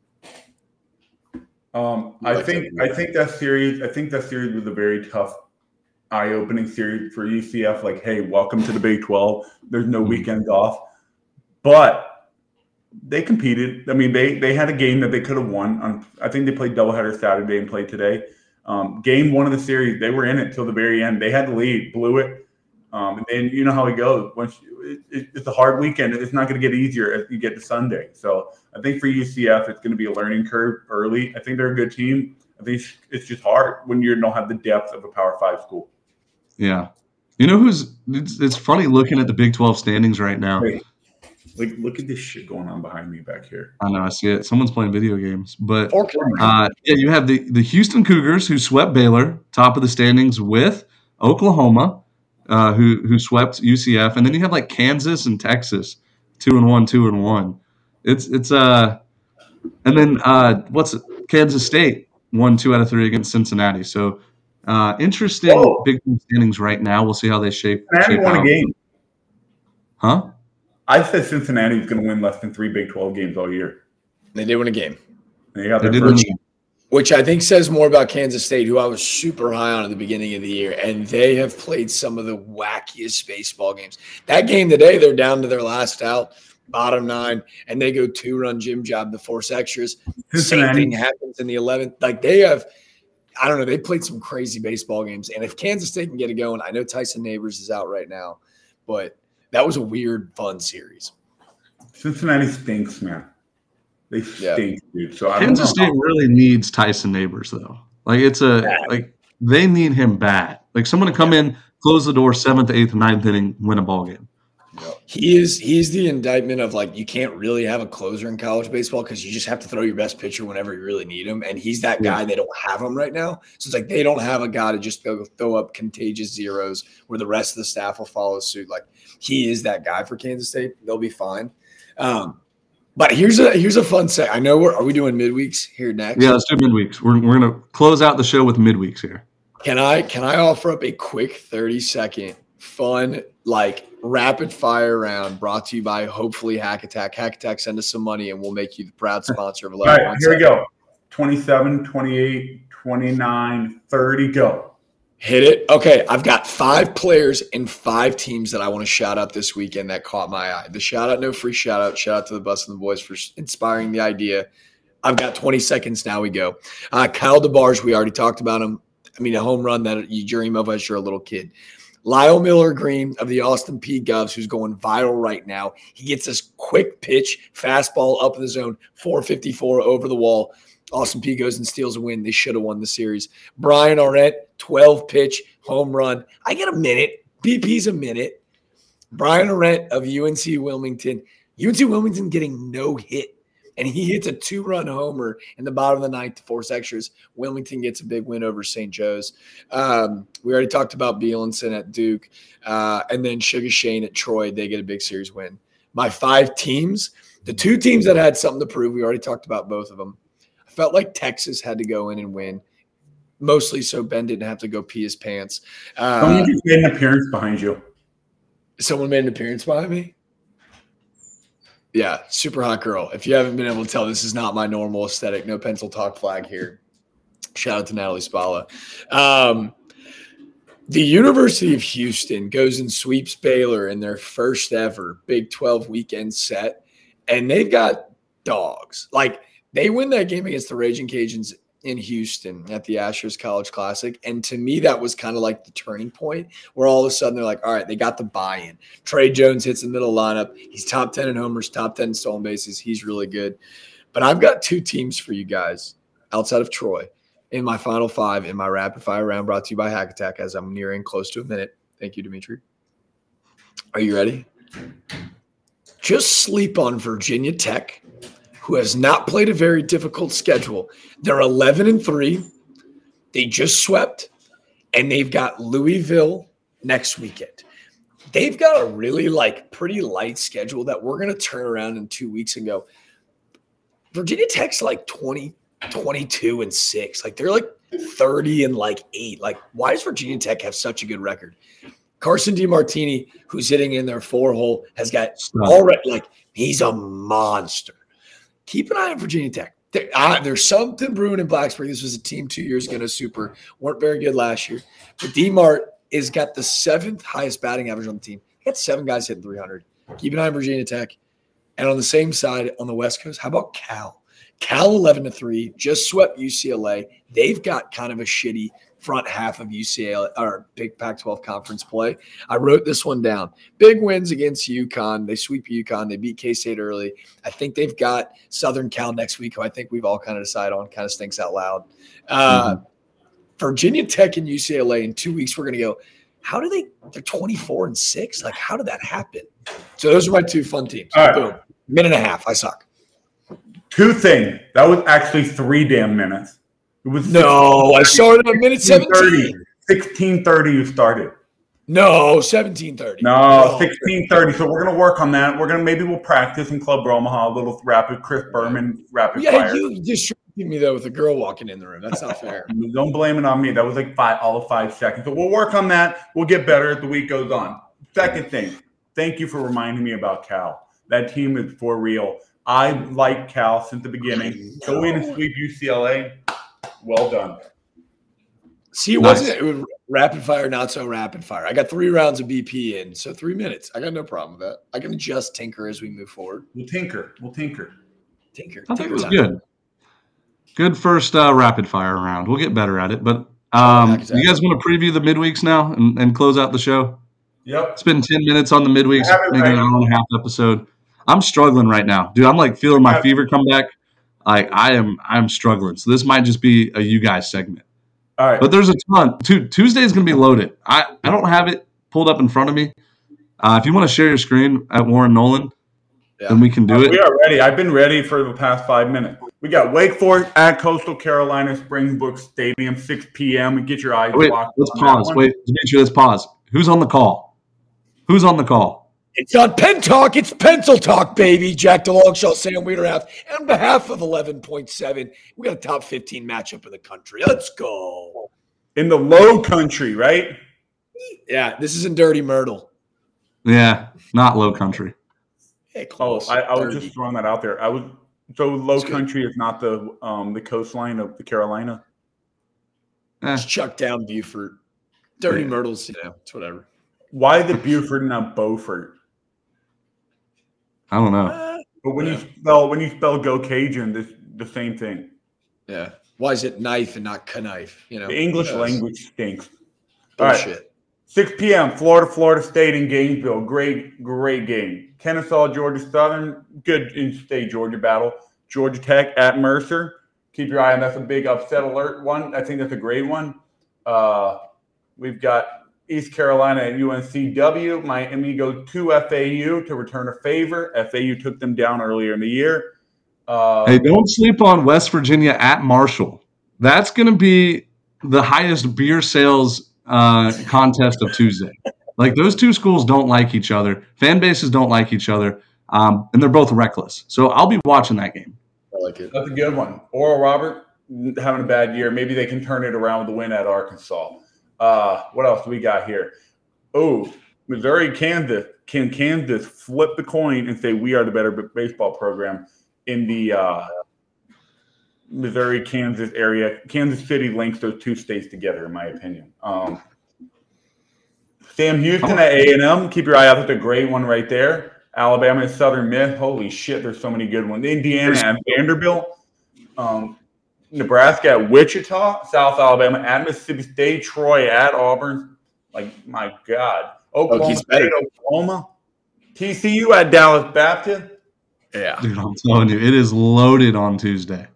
Um, I Like think that. I think that series I think that series was a very tough, eye-opening series for U C F. Like, hey, welcome to the Big twelve. There's no Mhm. weekends off, but they competed. I mean, they they had a game that they could have won. On I think they played doubleheader Saturday and played today. Um, game one of the series, they were in it till the very end. They had the lead, blew it. Um, and then you know how it goes. Once you, it, it, it's a hard weekend. It's not going to get easier as you get to Sunday. So I think for U C F, it's going to be a learning curve early. I think they're a good team. I think it's just hard when you don't have the depth of a Power Five school. Yeah. You know who's it's, it's funny looking at the Big twelve standings right now. Wait, like, look at this shit going on behind me back here. I know, I see it. Someone's playing video games. But Four uh, yeah, you have the, the Houston Cougars who swept Baylor, top of the standings with Oklahoma, uh, who who swept U C F, and then you have like Kansas and Texas, two and one, two and one. It's it's uh, and then uh, what's it? Kansas State won two out of three against Cincinnati. So uh, interesting Whoa. Big twelve standings right now. We'll see how they shape. Cincinnati shape won out. a game. Huh? I said Cincinnati was going to win less than three Big twelve games all year. They did win a game. They got They their did first. win. Which I think says more about Kansas State, who I was super high on at the beginning of the year. And they have played some of the wackiest baseball games. That game today, they're down to their last out, bottom nine, and they go two-run gym job, the force extras. Same Cincinnati. thing happens in the eleventh. Like, they have – I don't know. They played some crazy baseball games. And if Kansas State can get it going – I know Tyson Neighbors is out right now, but that was a weird, fun series. Cincinnati stinks, man. They Yeah. stink, dude. So I Kansas don't know. State really needs Tyson Neighbors, though. Like it's a Bad. like they need him bad. Like someone to come in, close the door, seventh, eighth, ninth inning, win a ball game. He is he's the indictment of like you can't really have a closer in college baseball because you just have to throw your best pitcher whenever you really need him. And he's that guy. They don't have him right now. So it's like they don't have a guy to just go throw up contagious zeros where the rest of the staff will follow suit. Like he is that guy for Kansas State. They'll be fine. Um, but here's a here's a fun set. I know we're are we doing midweeks here next? Yeah, let's do midweeks. We're we're gonna close out the show with midweeks here. Can I can I offer up a quick thirty second fun like rapid fire round brought to you by hopefully Hack Attack. Hack Attack, send us some money and we'll make you the proud sponsor of All eleven. right, here we go. twenty-seven, twenty-eight, twenty-nine, thirty, go. Hit it. Okay, I've got five players and five teams that I want to shout out this weekend that caught my eye. The shout out, no free shout out. Shout out to the Bus and the Boys for inspiring the idea. I've got twenty seconds. Now we go. Uh, Kyle DeBarge, we already talked about him. I mean, a home run that you dream of as you're a little kid. Lyle Miller Green of the Austin P Govs, who's going viral right now. He gets this quick pitch, fastball up in the zone, four fifty-four over the wall. Austin P goes and steals a win. They should have won the series. Brian Arnett, twelve pitch, home run. I get a minute. B P's a minute. Brian Arnett of U N C Wilmington. U N C Wilmington getting no hit. And he hits a two-run homer in the bottom of the ninth to force extras. Wilmington gets a big win over Saint Joe's. Um, we already talked about Bielenson at Duke. Uh, and then Sugar Shane at Troy. They get a big series win. My five teams, the two teams that had something to prove, we already talked about both of them. I felt like Texas had to go in and win, mostly so Ben didn't have to go pee his pants. Uh, Someone just made an appearance behind you. someone made an appearance behind me? Yeah, super hot girl. If you haven't been able to tell, this is not my normal aesthetic. No pencil talk flag here. Shout out to Natalie Spalla. Um, the University of Houston goes and sweeps Baylor in their first ever Big twelve weekend set, and they've got dogs. Like, they win that game against the Raging Cajuns in Houston at the Astros College Classic. And to me, that was kind of like the turning point where all of a sudden they're like, all right, they got the buy-in. Trey Jones hits the middle lineup. He's top ten in homers, top ten in stolen bases. He's really good. But I've got two teams for you guys outside of Troy in my final five in my rapid fire round brought to you by Hack Attack as I'm nearing close to a minute. Thank you, Dimitri. Are you ready? Just sleep on Virginia Tech, who has not played a very difficult schedule. They're eleven and three. They just swept, and they've got Louisville next weekend. They've got a really like pretty light schedule that we're going to turn around in two weeks and go, Virginia Tech's like twenty, twenty-two and six. Like they're like thirty and like eight. Like why does Virginia Tech have such a good record? Carson DiMartini, who's hitting in their four hole, has got already like he's a monster. Keep an eye on Virginia Tech. There, uh, there's something brewing in Blacksburg. This was a team two years ago, no super. Weren't very good last year. But D-Mart has got the seventh highest batting average on the team. He had seven guys hitting three hundred. Keep an eye on Virginia Tech. And on the same side, on the West Coast, how about Cal? Cal eleven to three, just swept U C L A. They've got kind of a shitty front half of U C L A or Big Pac twelve conference play. I wrote this one down. Big wins against UConn. They sweep UConn. They beat K-State early. I think they've got Southern Cal next week, who I think we've all kind of decided on, kind of stinks out loud. Uh, mm-hmm. Virginia Tech and U C L A in two weeks, we're going to go, how do they – they're twenty-four and six? Like, how did that happen? So those are my two fun teams. All right. Boom. Minute and a half. I suck. Two things. That was actually three damn minutes. It was no, I started on minute seventeen. sixteen thirty you started. No, seventeen thirty. No, no. sixteen thirty. So we're gonna work on that. We're gonna maybe we'll practice in Club Omaha a little rapid Chris Berman rapid yeah, fire. You distracted me though with a girl walking in the room. That's not fair. Don't blame it on me. That was like five all of five seconds. So we'll work on that. We'll get better as the week goes on. Second thing, thank you for reminding me about Cal. That team is for real. I like Cal since the beginning. Go in and sweep U C L A. Well done. See, it nice. wasn't it was rapid fire, not so rapid fire. I got three rounds of B P in, so three minutes. I got no problem with that. I can adjust, tinker as we move forward. We'll tinker. We'll tinker. Tinker. I think it was good. Good first uh, rapid fire round. We'll get better at it. But um, exactly. You guys want to preview the midweeks now and, and close out the show? Yep. Spend ten minutes on the midweeks, making an hour and a half episode. I'm struggling right now, dude. I'm like feeling my fever come back. Like I am, I'm struggling. So this might just be a you guys segment. All right. But there's a ton. Tuesday is going to be loaded. I, I don't have it pulled up in front of me. Uh, if you want to share your screen at Warren Nolan, yeah. then we can do uh, it. We are ready. I've been ready for the past five minutes. We got Wake Forest at Coastal Carolina Springbrook Stadium, six p.m. And get your eyes Wait, locked. Let's pause. Wait, Demetri, let's pause. Who's on the call? Who's on the call? It's not Pen Talk, it's Pencil Talk, baby. Jack DeLogshaw, Sam Weiderhalf. And on behalf of eleven point seven, we got a top fifteen matchup in the country. Let's go. In the low country, right? Yeah, this is in Dirty Myrtle. Yeah, not low country. Hey, close. Oh, I, I was just throwing that out there. I was so low That's country good. Is not the um the coastline of the Carolina. Eh. Just chuck down Beaufort. Dirty yeah. Myrtle's, you know, it's whatever. Why the Beaufort and not Beaufort? I don't know. But when yeah. you spell when you spell Go Cajun, it's the same thing. Yeah. Why is it knife and not knife? You know, the English language stinks. Bullshit. All right. six p.m. Florida, Florida State in Gainesville. Great, great game. Kennesaw, Georgia Southern. Good in-state Georgia battle. Georgia Tech at Mercer. Keep your eye on that's a big upset alert one. I think that's a great one. Uh, we've got East Carolina at U N C W. Miami goes to F A U to return a favor. F A U took them down earlier in the year. Uh, hey, don't sleep on West Virginia at Marshall. That's going to be the highest beer sales uh, contest of Tuesday. Like, those two schools don't like each other. Fan bases don't like each other, um, and they're both reckless. So I'll be watching that game. I like it. That's a good one. Oral Robert having a bad year. Maybe they can turn it around with the win at Arkansas. Uh, what else do we got here? Oh, Missouri, Kansas. Can Kansas flip the coin and say we are the better baseball program in the uh, Missouri, Kansas area? Kansas City links those two states together, in my opinion. Um, Sam Houston at A and M. Keep your eye out. That's a great one right there. Alabama and Southern Miss. Holy shit, there's so many good ones. Indiana and Vanderbilt. Um, Nebraska at Wichita, South Alabama at Mississippi State, Troy at Auburn. Like, my God. Oklahoma oh, State, Oklahoma. T C U at Dallas Baptist. Yeah. Dude, I'm telling you, it is loaded on Tuesday.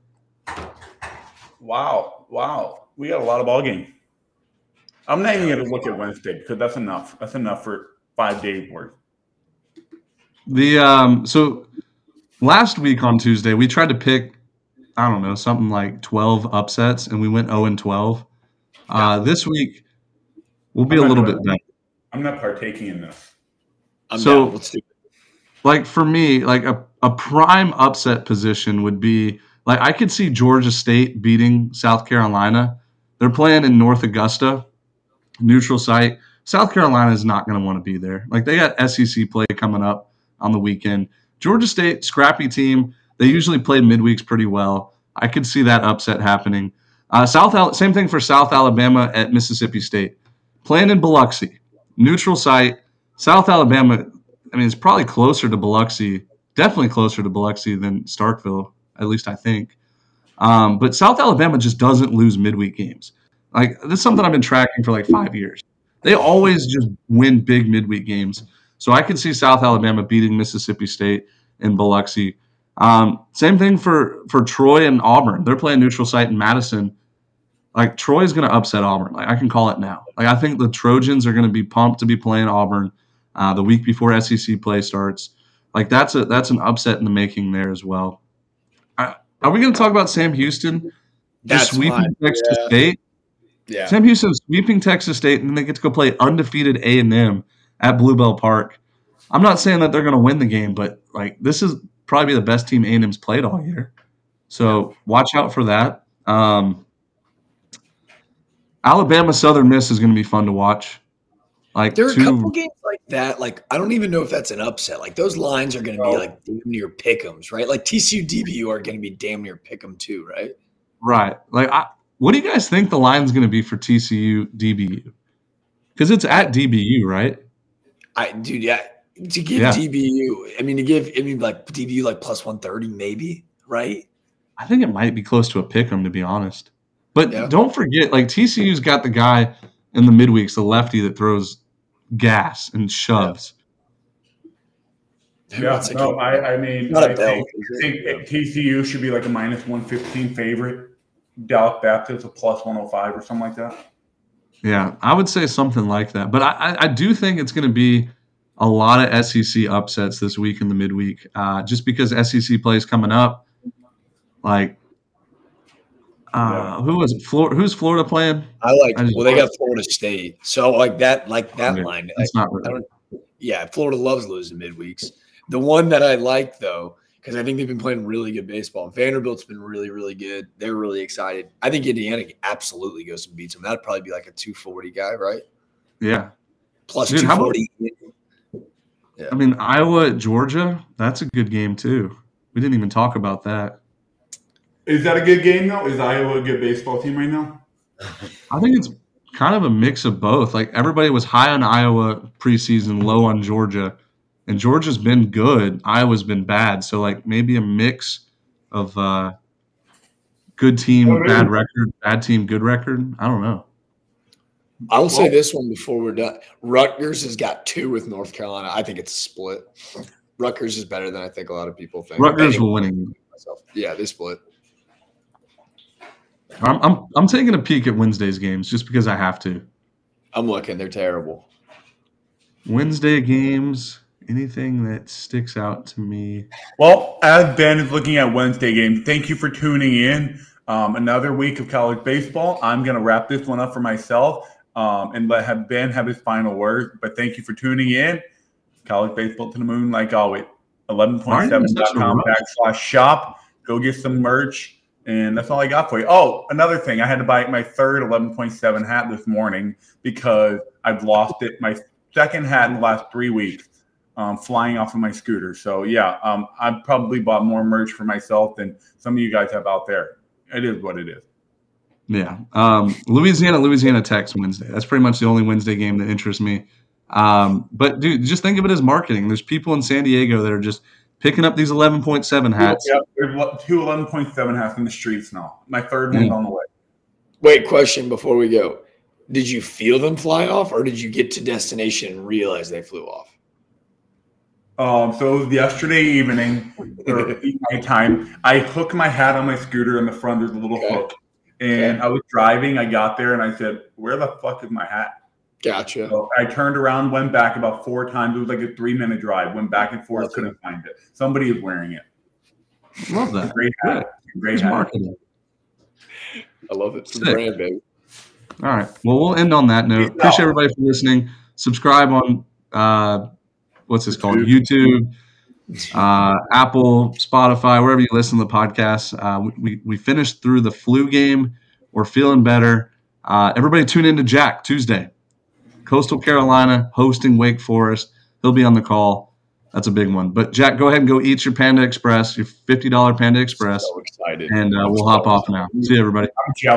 Wow. Wow. We got a lot of ball games. I'm not even going to look at Wednesday because that's enough. That's enough for five days worth. The um, so last week on Tuesday, we tried to pick, I don't know, something like twelve upsets, and we went oh and twelve. Uh, this week, we'll be I'm a little not, bit better. I'm not partaking in this. I'm so, down. Let's do it. Like, for me, like a, a prime upset position would be, like, I could see Georgia State beating South Carolina. They're playing in North Augusta, neutral site. South Carolina is not going to want to be there. Like, they got S E C play coming up on the weekend. Georgia State, scrappy team. They usually play midweeks pretty well. I could see that upset happening. Uh, South, same thing for South Alabama at Mississippi State. Playing in Biloxi, neutral site. South Alabama, I mean, it's probably closer to Biloxi, definitely closer to Biloxi than Starkville At least I think. Um, but South Alabama just doesn't lose midweek games. Like, this is something I've been tracking for like five years. They always just win big midweek games. So I could see South Alabama beating Mississippi State in Biloxi. Um, same thing for, for Troy and Auburn. They're playing neutral site in Madison. Like, Troy's going to upset Auburn. Like, I can call it now. Like, I think the Trojans are going to be pumped to be playing Auburn uh, the week before S E C play starts. Like, that's a that's an upset in the making there as well. I, are we going to talk about Sam Houston just That's sweeping mine. Texas Yeah. State? Yeah. Sam Houston sweeping Texas State, and then they get to go play undefeated A and M at Bluebell Park. I'm not saying that they're going to win the game, but like this is probably the best team A and M's played all year. So watch out for that. Um, Alabama Southern Miss is going to be fun to watch. Like There are a two, couple games like that. Like, I don't even know if that's an upset. Like, those lines are going to be like damn near pick'ems, right? Like, T C U D B U are going to be damn near pick'em too, right? right? Like, I, what do you guys think the line's going to be for T C U D B U? Because it's at D B U, right? I, dude, yeah. To give Yeah. D B U, I mean, to give, I mean, like D B U like plus one thirty, maybe, right? I think it might be close to a pick 'em, to be honest. But Yeah. don't forget, like T C U's got the guy in the midweeks, the lefty that throws gas and shoves. Who Yeah, else? no, can't- I, I mean, Not a I belt, think, is I it? think T C U should be like a minus one fifteen favorite. Dallas Baptist a plus one oh five or something like that. Yeah, I would say something like that. But I, I, I do think it's going to be a lot of S E C upsets this week in the midweek, uh, just because S E C play is coming up. Like, uh, Yeah. who was it? Florida? Who's Florida playing? I like. I just- Well, they got Florida State, so like that, like that Yeah, line. That's not I really. don't. Yeah, Florida loves losing midweeks. The one that I like though, because I think they've been playing really good baseball. Vanderbilt's been really, really good. They're really excited. I think Indiana absolutely goes and beats them. That'd probably be like a two forty guy, right? Yeah. Plus Dude, two how about- forty. I mean, Iowa at Georgia, that's a good game too. We didn't even talk about that. Is that a good game though? Is Iowa a good baseball team right now? I think it's kind of a mix of both. Like everybody was high on Iowa preseason, low on Georgia, and Georgia's been good. Iowa's been bad. So like maybe a mix of uh, good team, Oh, really? bad record, bad team, good record. I don't know. I'll say Well- this one before we're done. Rutgers has got two with North Carolina. I think it's split. Rutgers is better than I think a lot of people think. Rutgers Anyway, will win. myself. Yeah, they split. I'm, I'm I'm taking a peek at Wednesday's games just because I have to. I'm looking. They're terrible. Wednesday games. Anything that sticks out to me? Well, as Ben is looking at Wednesday games, thank you for tuning in. Um, another week of college baseball. I'm going to wrap this one up for myself um, and let have Ben have his final word. But thank you for tuning in. College baseball to the moon, like always. eleven point seven dot com backslash shop. Go get some merch. And that's all I got for you. Oh, another thing. I had to buy my third eleven point seven hat this morning because I've lost it. My second hat in the last three weeks. Um, flying off of my scooter. So, yeah, um, I've probably bought more merch for myself than some of you guys have out there. It is what it is. Yeah. Um, Louisiana, Louisiana Tech's Wednesday. That's pretty much the only Wednesday game that interests me. Um, but, dude, just think of it as marketing. There's people in San Diego that are just picking up these eleven point seven hats. Yep, there's what- two eleven point seven hats in the streets now. My third one's Yeah. on the way. Wait, question before we go. Did you feel them fly off, or did you get to destination and realize they flew off? Um, so it was yesterday evening or night time. I hooked my hat on my scooter in the front. There's a little Okay. hook. And Okay. I was driving. I got there and I said, where the fuck is my hat? Gotcha. So I turned around, went back about four times. It was like a three minute drive. Went back and forth, Awesome. couldn't find it. Somebody is wearing it. Love that. Great hat. Great It's hat. marketing. I love it. For the Sick. brand, baby. All right. Well, we'll end on that note. Peace Appreciate out. everybody for listening. Subscribe on uh, what's this called? YouTube, uh, Apple, Spotify, wherever you listen to the podcast. Uh, we we finished through the flu game. We're feeling better. Uh, everybody tune in to Jack Tuesday. Coastal Carolina hosting Wake Forest. He'll be on the call. That's a big one. But Jack, go ahead and go eat your Panda Express, your fifty dollars Panda Express, So excited. and uh, I'm we'll so hop off excited. now. See you, everybody. I'm jealous.